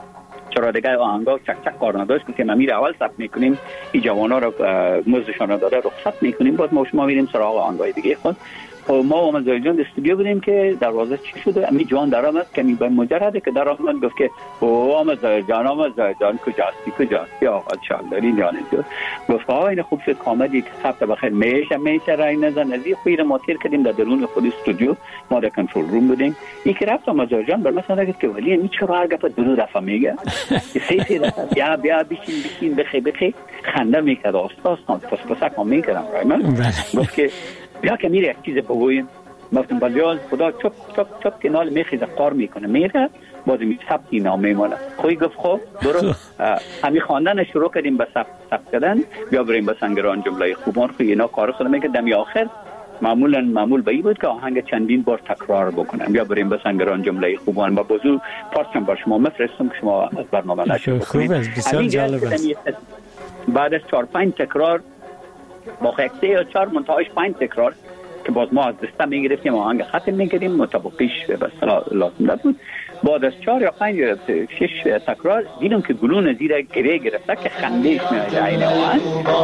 چرا دیگه آهنگا چک چک کار نداشت که ما میره اول ثبت میکنیم، این جوانا رو مزدشان رو داره رخصت میکنیم، باز ما شما میریم سراغ آهنگای دیگه خود. ما و مزایجان استودیو بودیم که دروازه چی شده، امی جوان در آمد که می به مجرده که در آمد گفت که او مزایجان کجاستی آقا چالداری جانه گفت ها این خوب شد کامدی که ثبت بخیر میشه رای نزن. از این خویر ما تیر کردیم در درون خود استودیو، ما در کنترل روم بودیم. این که رفت مزایجان بر مثلا گفت که ولی این چرا هر گفت دو دفعه میگه سه دفعه بیا بشین بخی خنده میکرد استاد پس میکردم رای من گفت که بیا که میره یک چیز بگویم. گفتم بلیاز خدا چپ کنال میخیزه قار میکنه میره بازی می ثبت نام میمونه. خوی گفت خب برو همین خواندن شروع کردیم به ثبت کردن. بیا بریم به سنگران جمله خوبان. خوی اینا کار خود میگه دمی آخر معمول به این بود که آهنگ چندین بار تکرار بکنن. بیا بریم به سنگران جمله خوبان با بازو پارچم بر شما مفرستم که شما از برنامه نشه خوب است، بسیار جالب است. بعد از 4-5 تکرار با 3 یا 4 منتهاش 5 تکرار که باز ما از دسته میگرفتیم آهنگ ختم میکردیم مطابقیش به اصطلاح لازم بود. بعد از 4 یا 5 یا 6 تکرار دیدم که گلون زیر گره گرفته که خندهش میاد عین آهنگ.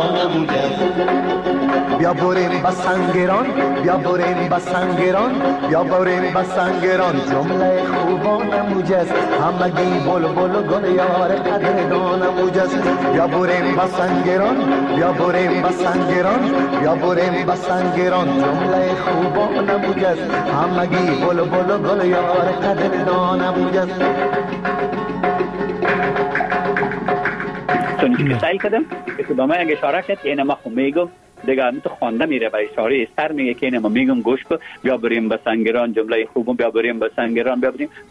بیا بریم با سنگران، بیا بریم با سنگران، بیا بریم با سنگران، جمله خوبان موجز همگی بلبل گل یار قدردان موجز. بیا بریم با سنگران، بیا بریم با سنگران، بیا بریم با سنگران، جمله خوبان موجز همگی بلبل گل یار قدردان موجز. چون که سعی کردم که با من اگه اشاره کرد که اینما خب میگم دیگه همین تو خوانده میره و اشاره سر میگه که اینما میگم گوش کن. بیا بریم به سنگران جمله خوبم، بیا بریم به سنگران، بیا بریم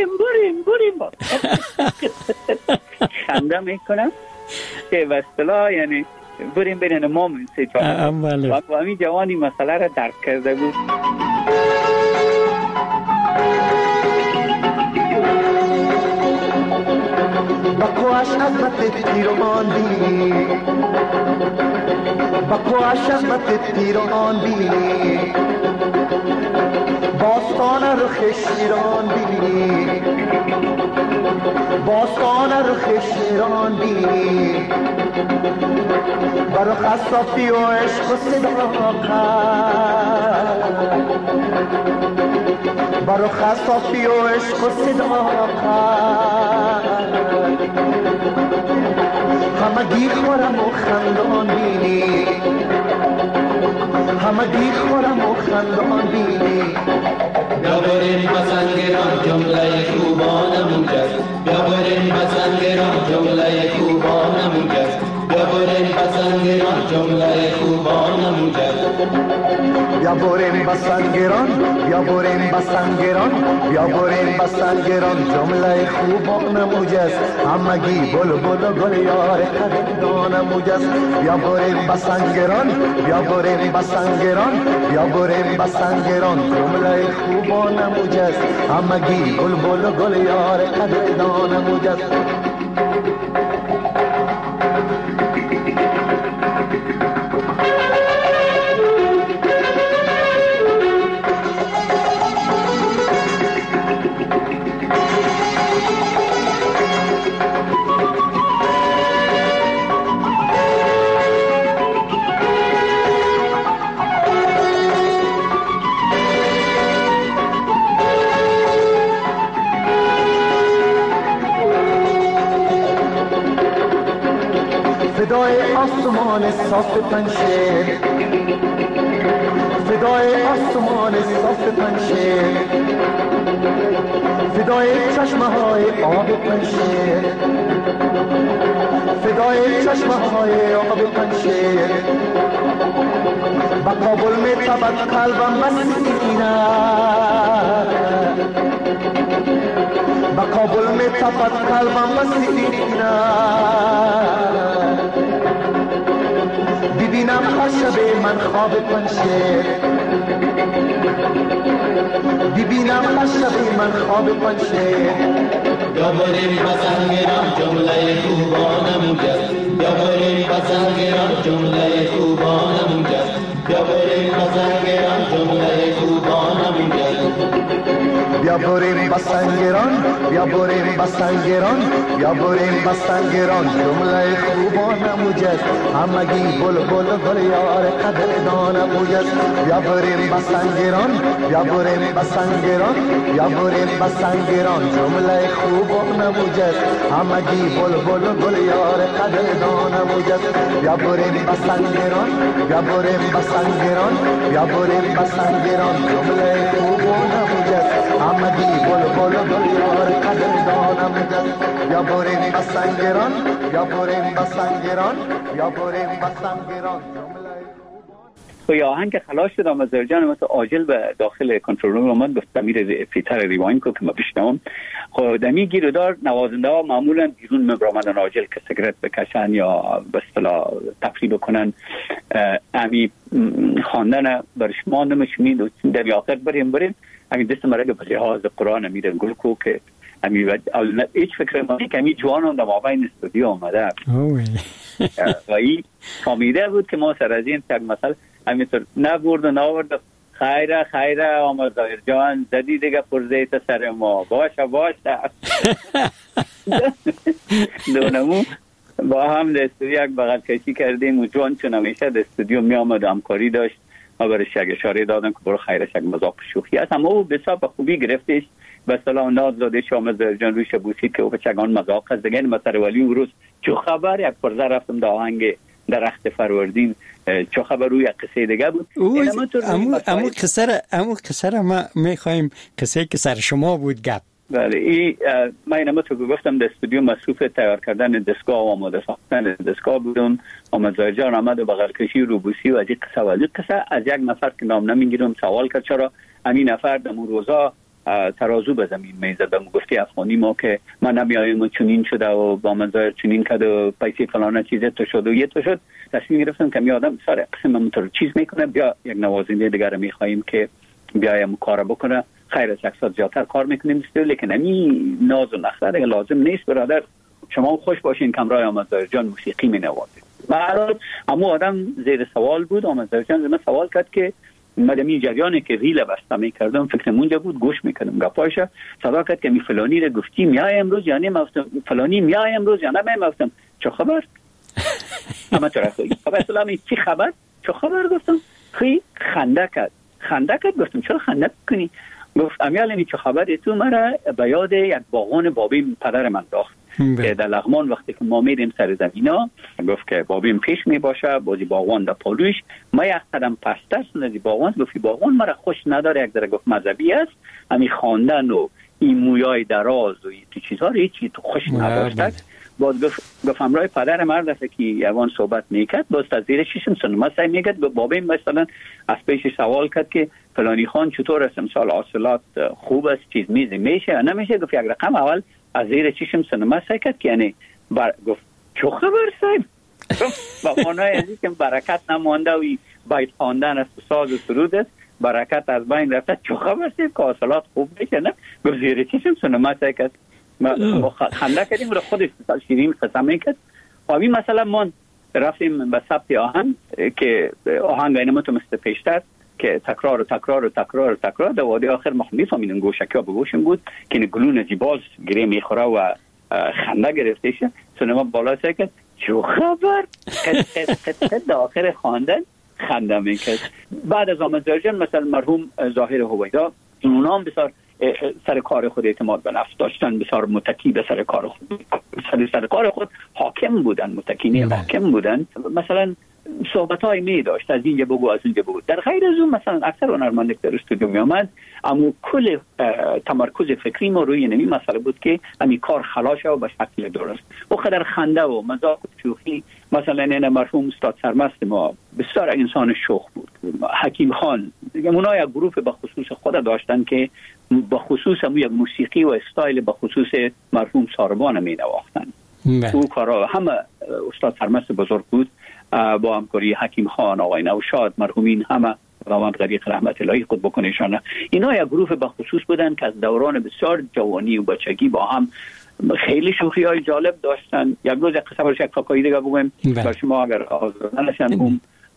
خنده میکنم که به اصطلاح یعنی بریم بین ما سه چهار و همین جوانی مسئله را درک کرده بود. بکواش عظمت پیران بینی، بکواش عظمت پیران بینی، باستان رخ شیران بینی، باستان رخ شیران بینی، برو خصافی و عشق و صداقت، برو خصافی و عشق و صداقت، همگی خورم و خندان بینی، همگی خورم و خندان بینی. بیا بریم با سنگران جمله خوبانمون جست، بیا بریم با سنگران جمله خوبانمون جست، بیا بریم با سنگران جمله خوبانمون جست. بیا بریم با سنگران، بیا بریم با سنگران، بیا بریم با سنگران، جمله خوبان موجز همگی بلبل گل یار قدردان موجز. بیا بریم با سنگران، بیا بریم با سنگران، بیا بریم با سنگران، جمله خوبان موجز همگی بلبل گل یار قدردان موجز. فدای آسمان صاف پنشیر، فدای آسمان صاف پنشیر، فدای چشمه های آب پنشیر، فدای چشمه های آب پنشیر. با کابل می تبد قلبم مسکینه، با کابل می تبد قلبم مسکینه. ببینم هر شب من خواب پنشیر، ببینم هر شب من خواب پنشیر. بیا بریم با سنگران جمله خوبانمون جست، بیا بریم با سنگران جمله خوبانمون جست، بیا بریم با سنگران جمله خوبانمون جست. بیا بریم با سنگران، بیا بریم با سنگران، بیا بریم با سنگران، جمله خوب خوبانم اوجست همگی بلبل و گل یار قدردانم اوجست بیا بریم بسنگران بیا بریم بسنگران بیا بریم بسنگران جمله خوبانم اوجست همگی بلبل و گل یار قدردانم اوجست بیا بریم بسنگران بیا بریم بسنگران بیا بریم بسنگران جمله خوبانم اوجست همگی بلبل و گل یار قدردانم اوجست بیا بریم بسنگران بیا بریم بسنگران بیا بریم بسنگران و یا آهنگ خلاص شد آمد جان مثل عاجل به داخل کنترل روم اومد گفت دمیر فیتر ریواین کو که ما بشنوم خب دمی گیرودار نوازنده ها معمولا بیرون مبرامدن عاجل که سیگرت بکشن یا به اصطلاح تفریح بکنن امی خواندن برش ما نمیشمید و در آخر بریم امی دست مرگ به لحاظ قرآن امیره گل کو که امی هیچ فکر مانی که امی جوانان در مابین استودیو آمده و این فامیده بود که ما سر از این تک مثلا همینطور نبرد و ناورد خیره آمد ظاهر جان زدی دیگه پرزیت سر ما باشه دونمو با هم در استودیو یک بغل کشی کردیم و جوان چون همیشه در استودیو می آمد همکاری داشت ما برش یک اشاره دادن که برو خیرش یک مذاق شوخی است اما او بسیار به خوبی گرفتش به صلاح ناز داده شامد جان روش بوسید که او چگان مذاق است دیگه مثلا ولی اون روز چو خبر یک پرزه رفتم در آهنگ درخت فروردین چو خبر روی قصه دیگه بود امو قصه را ما میخوایم قصه که سر شما بود گپ بله من اینما تو گفتم در استودیو مصروف تیار کردن دستگاه و آماده ساختن دستگاه بودم آمد جان آمد و بغل کشی روبوسی و از این قصه ولی قصه از یک نفر که نام نمیگیرم سوال کرد چرا همین نفر در اون روزا ترازو به زمین میزد و گفتی افغانی ما که من نمیایم و چنین شده و با منظر چنین کرد و پیسی فلانه چیزه تو شد و یه تو شد تصمیم گرفتم که می آدم سر قسم همونطور چیز میکنه بیا یک نوازنده دیگر میخواییم که بیایم کار بکنه خیر از 100 زیادتر کار میکنیم لیکن همین ناز و نخله دیگه لازم نیست برادر شما خوش باشین کمرای آمد جان موسیقی می نوازید برای اما آدم زیر سوال بود آمد جان من سوال کرد که مدمی جریانی که ریل بسته میکردم فکر مونجا بود گوش میکردم گپاش صدا کرد که می فلانی رو گفتی میای امروز یا نمیافتم فلانی میای امروز یا نمیافتم چه خبر اما تو رفتی خب اسلامی چی خبر چه خبر گفتم خی خنده کرد گفتم چرا خنده کنی گفت امیال چه خبر تو مرا به یاد یک باغون بابیم پدر من داخت که در لغمان وقتی که ما میریم سر زمینا گفت که بابیم پیش می باشه بازی باغوان در پالوش ما یک قدم پستر سندی باغوان گفتی باغوان مرا خوش نداره یک در گفت مذهبی است همی خواندن و این مویای دراز و تو چیزها رو هیچی تو خوش نداشت باز گفت همراه پدر مرد است که یوان صحبت میکرد باز از زیر چشم سنما سعی میکرد بابیم مثلا از پیش سوال کرد که فلانی خان چطور است امسال حاصلات خوب است چیز میشه نمیشه گفت یک رقم اول از زیر چشم سنما سعی کرد که یعنی گفت چه خبر صاحب با معنای ازی که برکت نمانده و باید خواندن است ساز و سرود است برکت از بین رفته چه خبر صاحب که حاصلات خوب میشه نه گفت زیر چشم سنما سعی کرد ما خنده کردیم رو خودش شیرین قسم میکرد و این مثلا ما رفتیم به ثبت آهنگ که آهنگ اینما تو مثل پیشتر که تکرار در وادی آخر ما میفهمیدیم گوشکی ها به گوشم بود که گلون زیباز گره میخوره و خنده گرفته شه سنما بالا سعی کرد چه خبر قد آخر خواندن خنده میکرد بعد از آمد زرجن مثلا مرحوم ظاهر هویدا اونا هم بسیار سر کار خود اعتماد به نفس داشتن بسیار متکی به سر کار خود سر کار خود حاکم بودن متکی حاکم بودن مثلا صحبت های می داشت از اینجا بگو از اونجا بگو در غیر از اون مثلا اکثر هنرمند که در استودیو می آمد اما کل تمرکز فکری ما روی اینمی مسئله بود که همین کار خلاص و به شکل درست و قدر خنده و مذاق و شوخی مثلا این مرحوم استاد سرمست ما بسیار انسان شوخ بود حکیم خان اونا یک گروه به خصوص خود داشتن که به خصوص هم یک موسیقی و استایل به خصوص مرحوم ساربان می نواختن او کارا همه استاد سرمست بزرگ بود با همکاری حکیم خان آقای نوشاد مرحومین همه خداوند غریق رحمت الهی خود بکنهشان اینا یک گروه به خصوص بودن که از دوران بسیار جوانی و بچگی با هم خیلی شوخی های جالب داشتن یک روز قصه برش یک فکایی دیگه بگویم بر شما اگر آزاده نشن هم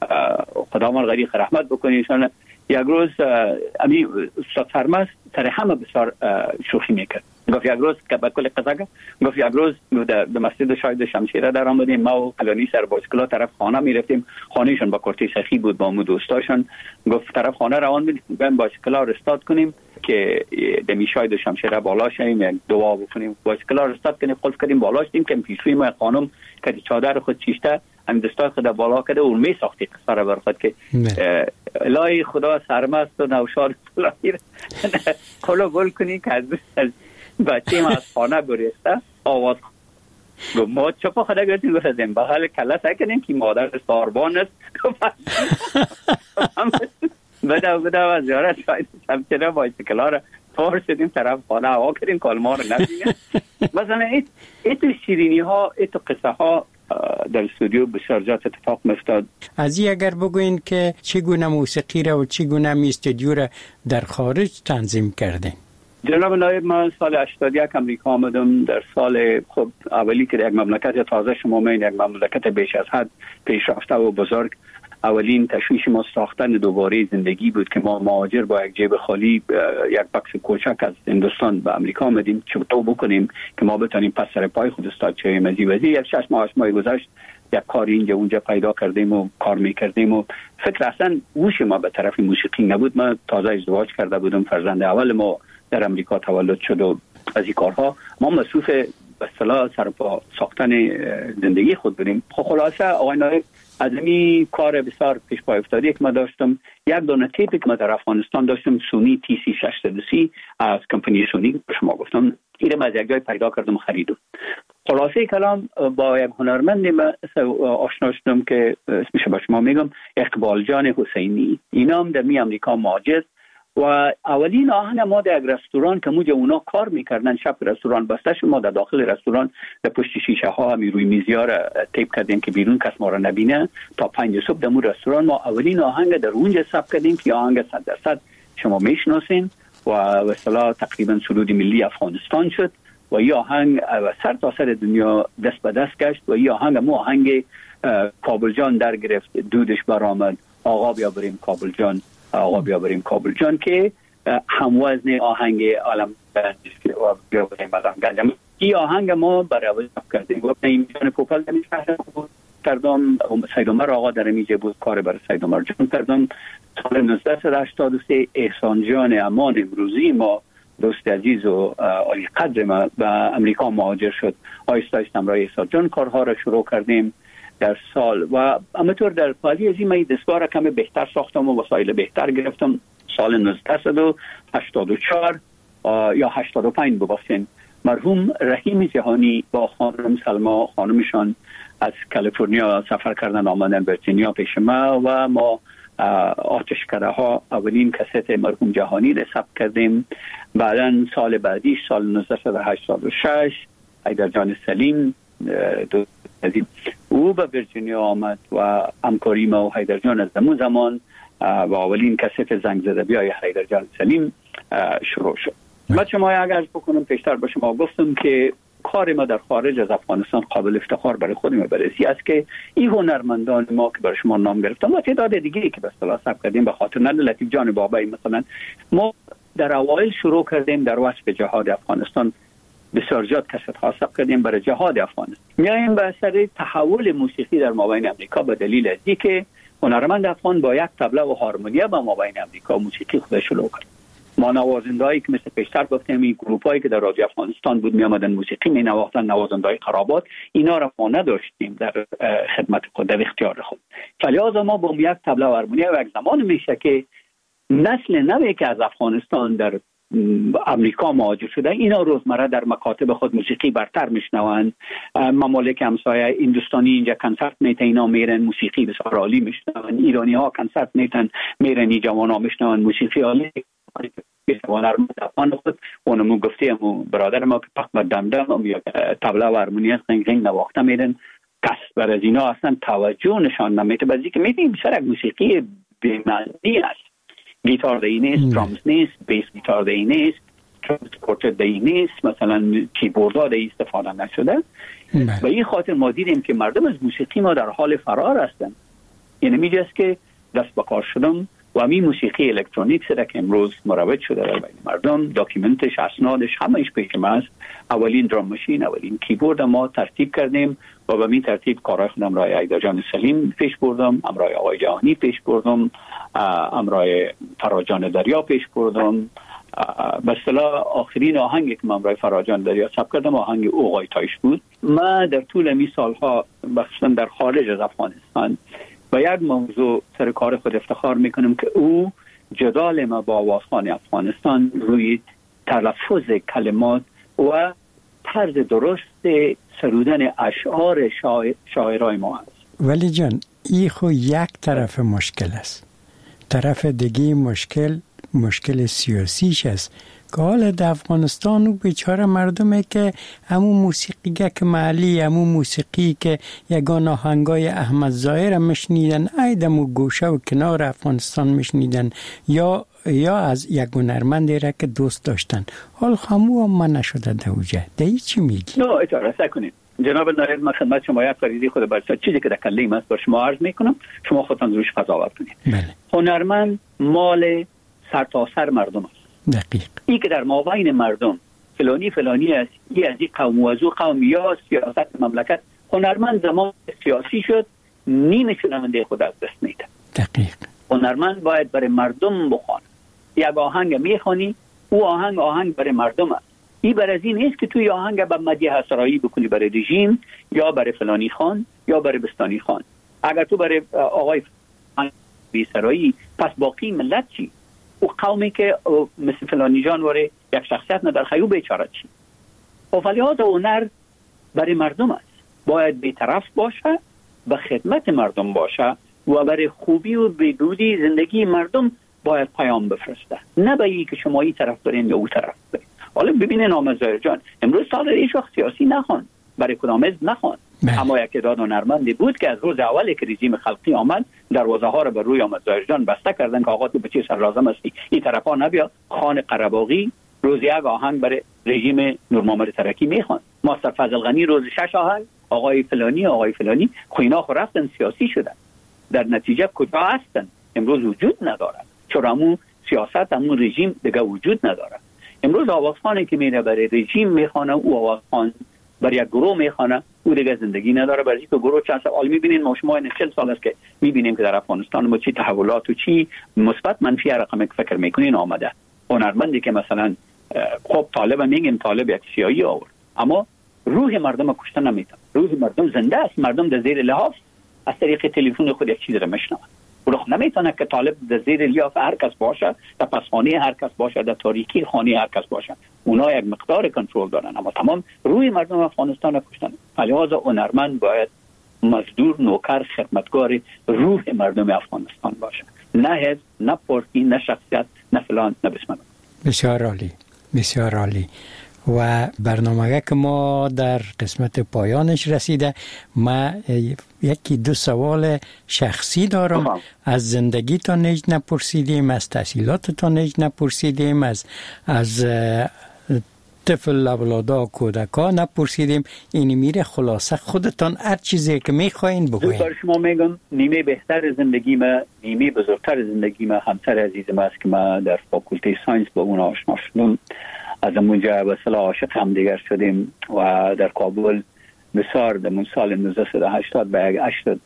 خداوند غریق رحمت بکنهشان یک روز امی استاد سرمست سر همه بسیار شوخی میکرد گفت یک روز که با کل قصه گفت یک روز در مسجد شاهد شمشیره در آمدیم، ما و کلانی سر بایسکل طرف خانه میرفتیم، خانهشون با کورتی سخی بود با مو دوستاشون. گفت طرف خانه روان بودیم، بریم بایسکل ها رو استارت کنیم که دمی شاهد شمشیره بالا شیم، یک دعا بکنیم. بایسکل ها رو استارت کنیم، قلف کردیم بالا شدیم که پیشوی ما خانم که چادر خود چیشته هم دستای خود بالا کرده و می ساختی قصه را برخود که الهی خدا سرمست و نوشار قلو گل کنی که از بچه ما از خانه بریسته آواز گفت ما چپا خدا گرفتیم، گفتیم بغل کله سکنیم که مادر ساربان است. بده و زیارت شاید شمشیره بایسکلا را پار شدیم طرف خانه هوا کردیم کالما رو نبینیم. مثلا ایتو شیرینی ها، ایتو قصه ها در استودیو بسیار جات اتفاق میفتاد. از این اگر بگوین که چگونه موسیقی را و چگونه می استودیو را در خارج تنظیم کردین؟ جناب نایب، من سال 81 امریکا آمدم. در سال خب اولی که یک مملکت تازه شما می‌بینید، یک مملکت بیش از حد پیشرفته و بزرگ، اولین تشویش ما ساختن دوباره زندگی بود که ما مهاجر با یک جیب خالی یک بکس کوچک از هندوستان به امریکا آمدیم چطور بکنیم که ما بتونیم پس سر پای خود استاد شویم. از یک 6 ماه گذشت یک کاری اینجا اونجا پیدا کردیم و کار میکردیم و فکر اصلا گوش ما به طرف موسیقی نبود. من تازه ازدواج کرده بودم، فرزند اول ما در امریکا تولد شد و از این کارها ما مصروف به اصطلاح سرپا ساختن زندگی خود بودیم. خلاصه آقای نایب، از این کار بسیار پیش پای افتاده که ما داشتم یک دونه تیپی که ما در افغانستان داشتم، سونی TC 630 از کمپانی سونی به شما گفتم، اینم از یک جای پیدا کردم خریدم. خلاصه کلام با یک هنرمند آشنا شدم که اسمش به شما میگم، اقبال جان حسینی. اینا هم در امریکا مهاجر و اولین آهنگ ما در یک رستوران که موجه اونا کار میکردن، شب رستوران بسته شد، ما در داخل رستوران در پشت شیشه ها همی روی میزیا را تیپ کردیم که بیرون کس ما را نبینه. تا 5 صبح در مون رستوران ما اولین آهنگ در اونجا ثبت کردیم که آهنگ 100% شما میشناسین و اصطلاح تقریبا سرود ملی افغانستان شد و این آهنگ سر تا سر دنیا دست به دست گشت و این آهنگ مو آهنگ کابل جان در گرفت، دودش برآمد، آقا بیا بریم کابل جان، آقا بیا بریم کابل جان که هموزن آهنگ عالم بیا بریم گنجم. این آهنگ ما برای کردیم و این جان پوپل در شهر بود کردم، سید عمر آقا در میجه بود، کار برای سید عمر جان کردم. سال 1983 احسان جان امان امروزی ما دوست عزیز و عالی قدر ما به امریکا مهاجر شد. آیسته آیسته همراه احسان جان کارها را شروع کردیم در سال و همینطور در پالی از این من دستگاه را کمی بهتر ساختم و وسایل بهتر گرفتم. سال 1984 یا 85 ببخشید مرحوم رحیم جهانی با خانم سلما خانمشان از کالیفرنیا سفر کردن آمدن ورجینیا پیش ما و ما آتشکده ها اولین کست مرحوم جهانی را ثبت کردیم. بعدا سال بعدی سال 1986 حیدر جان سلیم او به ورجینیا آمد و همکاری ما و حیدر جان از همون زمان و اولین کست زنگ زده بیای حیدر جان سلیم شروع شد. من شما اگر بکنم پیشتر به شما گفتم که کار ما در خارج از افغانستان قابل افتخار برای خودم برسی است که این هنرمندان ما که برای شما نام گرفتم و تعداد دیگه که به اصطلاح ثبت کردیم به خاطر نداره، لطیف جان بابایی مثلا ما در اوایل شروع کردیم در وصف جهاد افغانستان بسیار زیاد کست ها ثبت کردیم برای جهاد افغانستان. میایم به اثر تحول موسیقی در مابین امریکا به دلیل از اینکه هنرمند افغان با یک طبله و هارمونیا با مابین امریکا موسیقی خودش شروع کرد. ما نوازندهایی که مثل پیشتر گفتیم این گروپایی که در رادیو افغانستان بود می آمدن موسیقی می نواختن، نوازندهای خرابات، اینا را ما نداشتیم در خدمت خود، در اختیار خود. فلذا ما با یک طبله و هارمونیا و یک زمان میشه که نسل نوی که از افغانستان در امریکا مهاجر شده اینا روزمره در مکاتب خود موسیقی برتر میشنوند. ممالک همسایه هندوستانی اینجا کنسرت میتن، اینا میرن موسیقی بسیار عالی میشنوند. ایرانی ها کنسرت میتن میرن این جوانا میشنوند موسیقی عالی. هنرمند افغان خود اونمو گفتیم برادر ما که پخ دمدم یا طبله و هارمونیا قنگ نواخته میرن، کس بر از اینا اصلا توجه نشان نمیده. بعضی که میبینیم سر موسیقی بی‌معنی است، گیتار دی نیست، درامز نیست، بیس گیتار دی نیست، کورت دی نیست، مثلا کیبوردها دی استفاده نشده. و این خاطر ما دیدیم که مردم از موسیقی ما در حال فرار هستند. یعنی میجاست که دست به کار شدم و همین موسیقی الکترونیک سره که امروز مروج شده در بین مردم، داکیومنتش، اسنادش، همه‌اش پیش ما است. اولین درام ماشین، اولین کیبورد ما ترتیب کردیم و به این ترتیب کارهای خودم رای ایدا جان سلیم پیش بردم، امرای آقای جهانی پیش بردم، امرای فراجان دریا پیش بردم. به اصطلاح آخرین آهنگی که من امرای فراجان دریا ثبت کردم آهنگ اوقای تایش بود. ما در طول این سالها مخصوصا در خارج از افغانستان و یک موضوع سر کار خود افتخار میکنم که او جدال ما با آوازخوان افغانستان روی تلفظ کلمات و طرز درست سرودن اشعار شاعرای ما است. ولی جان این خو یک طرف مشکل است، طرف دیگه مشکل سیاسیش است که حالا در افغانستان و بیچاره مردمه که همون موسیقی که محلی، همون موسیقی که یگان آهنگای احمد ظاهر مشنیدن ایدم و گوشه و کنار افغانستان مشنیدن یا از یک هنرمندی را که دوست داشتن، حال خمو هم من نشده دوجه دهی چی میگی؟ نه اجازه کنید جناب نایب، من خدمت شما یک فریضه خود برسد چیزی که در کلیم است بر شما عرض میکنم، شما خودتان روش قضاوت کنید. بله. هنرمند مال سرتاسر مردم است. دقیق. این که در مابین مردم فلانی است، این از این قوم و از او قوم یا سیاست مملکت، هنرمند زمان سیاسی شد نیمه شنونده خود از دست میده. دقیق. هنرمند باید برای مردم بخوانه. یک آهنگ میخوانی، او آهنگ برای مردم است. این بر از این نیست که توی آهنگ با مدیح سرایی بکنی برای رژیم یا برای فلانی خان یا برای بستانی خان. اگر تو برای آقای سرایی، پس باقی ملت چی؟ او قومی که مثل فلانی جان واره یک شخصیت ندار خیو بیچاره چی؟ ولی هنر برای مردم است، باید بی‌طرف باشه، به خدمت مردم باشه و برای خوبی و بهبودی زندگی مردم باید پیام بفرسته، نه به این که شما این طرف برین یا او طرف برین. حالا ببینین آمد ظاهر جان امروز سال هیچ وقت سیاسی نخوان، برای کدام حزب نخوان، اما یک تعداد هنرمندی بود که از روز اولی که رژیم خلقی آمد دروازه ها رو بر روی آمد ظاهر جان بسته کردن که آقا تو به چه سر لازم هستی این طرفا نبیا. خان قره‌باغی روز یک آهنگ برای رژیم نور محمد ترکی میخوان، ماستر فضل غنی روز 6 آهنگ، آقای فلانی خوینا خو رفتن سیاسی شدن، در نتیجه کجا هستن؟ امروز وجود ندارن، چون همون سیاست همون رژیم دیگه وجود نداره. امروز آوازخوانی که میره برای رژیم میخوانه، او آوازخوان برای یک گروه میخوانه، او دیگه زندگی نداره. برای اینکه گروه چند سال میبینین، ما شما این 40 سال است که میبینیم که در افغانستان ما چی تحولات و چی مثبت منفی رقم فکر میکنین آمده. هنرمندی که مثلا خب طالب میگیم طالب یک سیایی آورد، اما روح مردم کشته نمیتونه. روح مردم زنده است، مردم در زیر لحاف از طریق تلفن خود یک چیز را میشنون. روح نمیتونه که طالب در زیر لحاف هر کس باشه، در پسخانه هر کس باشه، در تاریکی خانه هر کس باشه. اونا یک مقدار کنترل دارن، اما تمام روح مردم افغانستان را کشتن. لذا هنرمند باید مزدور، نوکر، خدمتگار روح مردم افغانستان باشه، نه حزب، نه پارتی، نه شخصیت، نه فلان، نه بسم. بسیار عالی، بسیار عالی. و برنامه که ما در قسمت پایانش رسیده، ما یکی دو سوال شخصی دارم. از زندگی تا نیج نپرسیدیم، از تحصیلات تا نیج نپرسیدیم، از طفل اولادا کودکا نپرسیدیم. این میره خلاصه خودتان هر چیزی که میخواین بگوین. برای شما میگم نیمه بهتر زندگی ما، نیمه بزرگتر زندگی ما همسر عزیز ما است که ما در فاکولته ساینس با اون آشنا شدم. از اونجا به اصطلاح عاشق هم دیگر شدیم و در کابل بسیار در سال 1980 به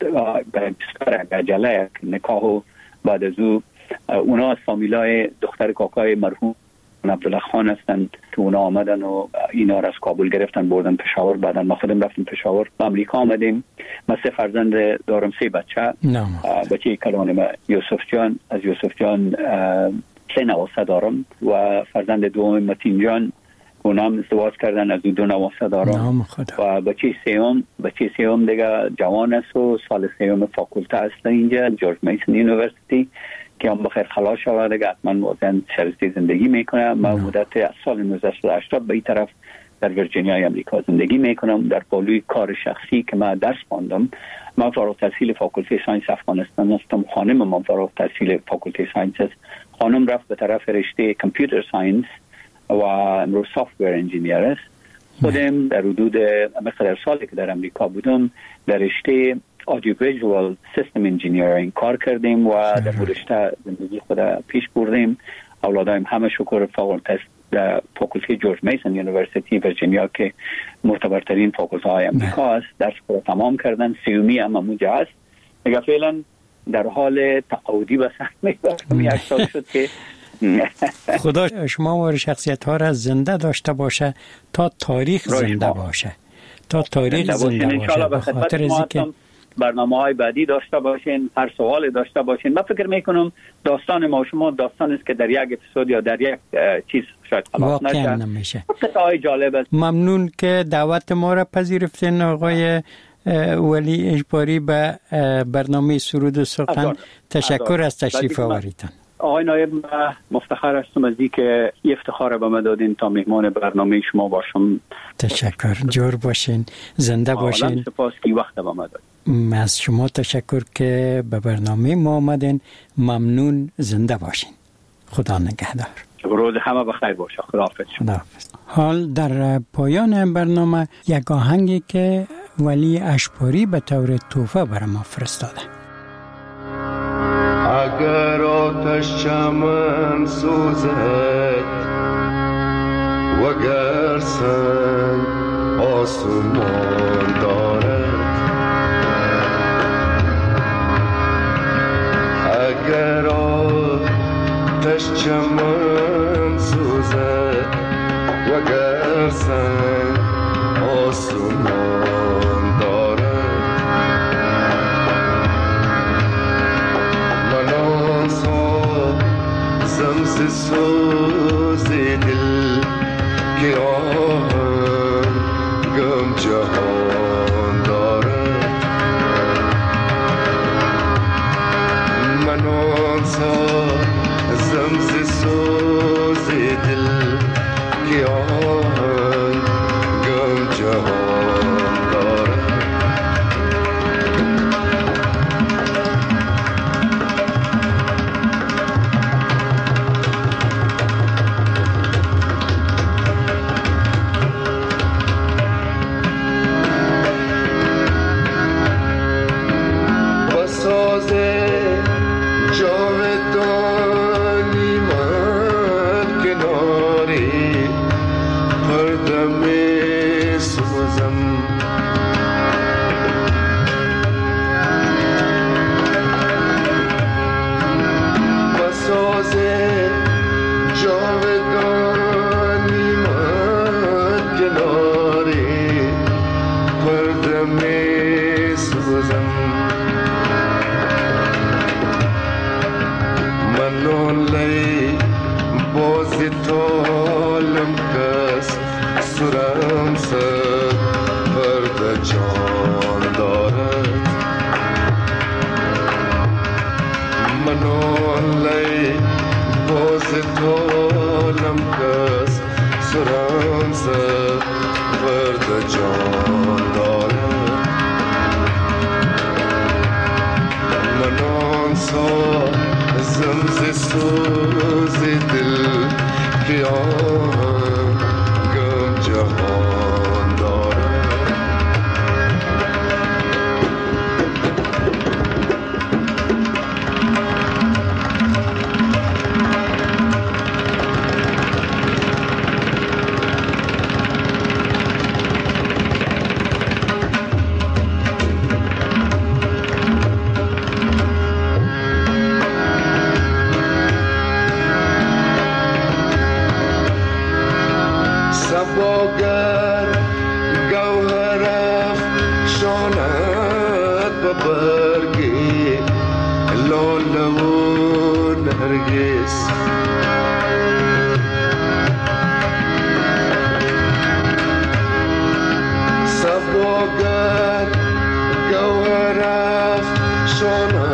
عجله یک نکاح و بعد از او اونا از فامیلای دختر کاکای مرحوم عبدالله خان هستند که اونا آمدن و اینا را از کابل گرفتن بردن پشاور. بعدا ما خودم رفتیم پشاور، امریکا آمدیم. ما 3 فرزند دارم، 3 بچه. بچه کلان ما یوسف جان، از یوسف جان 3 نواسه دارم و فرزند دوم متین جان اونا هم ازدواج کردن، از 2 نواسه دارم. و بچه سیوم دیگه جوان است و سال 3 فاکولته است اینجا جورج میسن یونیورسیتی که هم بخیر خلاص شود دیگه حتما واضحا شرستی زندگی میکنم. من مدت از سال 1980 به این طرف در ویرجینیای امریکا زندگی میکنم در پالوی کار شخصی که من درس خواندم. من فارغ التحصیل فاکولته ساینس افغانستان هستم، خانم من فارغ التحصیل فاکولته ساینس است. خانم رفت به طرف رشته کامپیوتر ساینس و امروز سافتور انجینیر است. خودم در حدود مقدار سالی که در امریکا بودم در رشته آدیو ویژوال سیستم انجینیرینگ کار کردیم و در رشته زندگی خود پیش بردیم. اولادایم همه شکر فاکولته جورج میسن یونیورسیتی ورجینیا که معتبرترین فاکولته های امریکا است درس رو تمام کردن. سیومی اما موجه است دیگه، فعلا در حال تقاعدی بسن میبرم. یک سال شد که خدا شما و شخصیت ها را زنده داشته باشه تا تاریخ زنده باشه، تا تاریخ زنده باشه. به خاطر اینکه برنامه های بعدی داشته باشین، هر سوال داشته باشین. من فکر میکنم داستان ما شما داستان است که در یک اپیزود یا در یک چیز شاید خلاص نمیشه. قطعه جالب است. ممنون که دعوت ما را پذیرفتین آقای ولی اجباری به برنامه سرود و سخن. تشکر از تشریف آوریدتان. آقای نایب، مفتخر هستم از اینکه افتخار به من دادین تا مهمان برنامه شما باشم. تشکر، جور باشین، زنده باشین. سپاس که وقت به من دادین. از شما تشکر که به برنامه ما آمدین. ممنون، زنده باشین. خدا نگهدار. روز همه بخیر باشه. خداحافظ. حال در پایان برنامه یک آهنگی که ولی اشپاری به طور تحفه برای ما فرستاده. اگر آتش چمن سوزد وگر سنگ آسمان دارد، اگر آتش چمن سوزد وگر سنگ آسمان دارد، سوز دل که آهنگم جهان دارد، من آن سازم ز سوز دل که آهنگم جهان دارد. Go her off,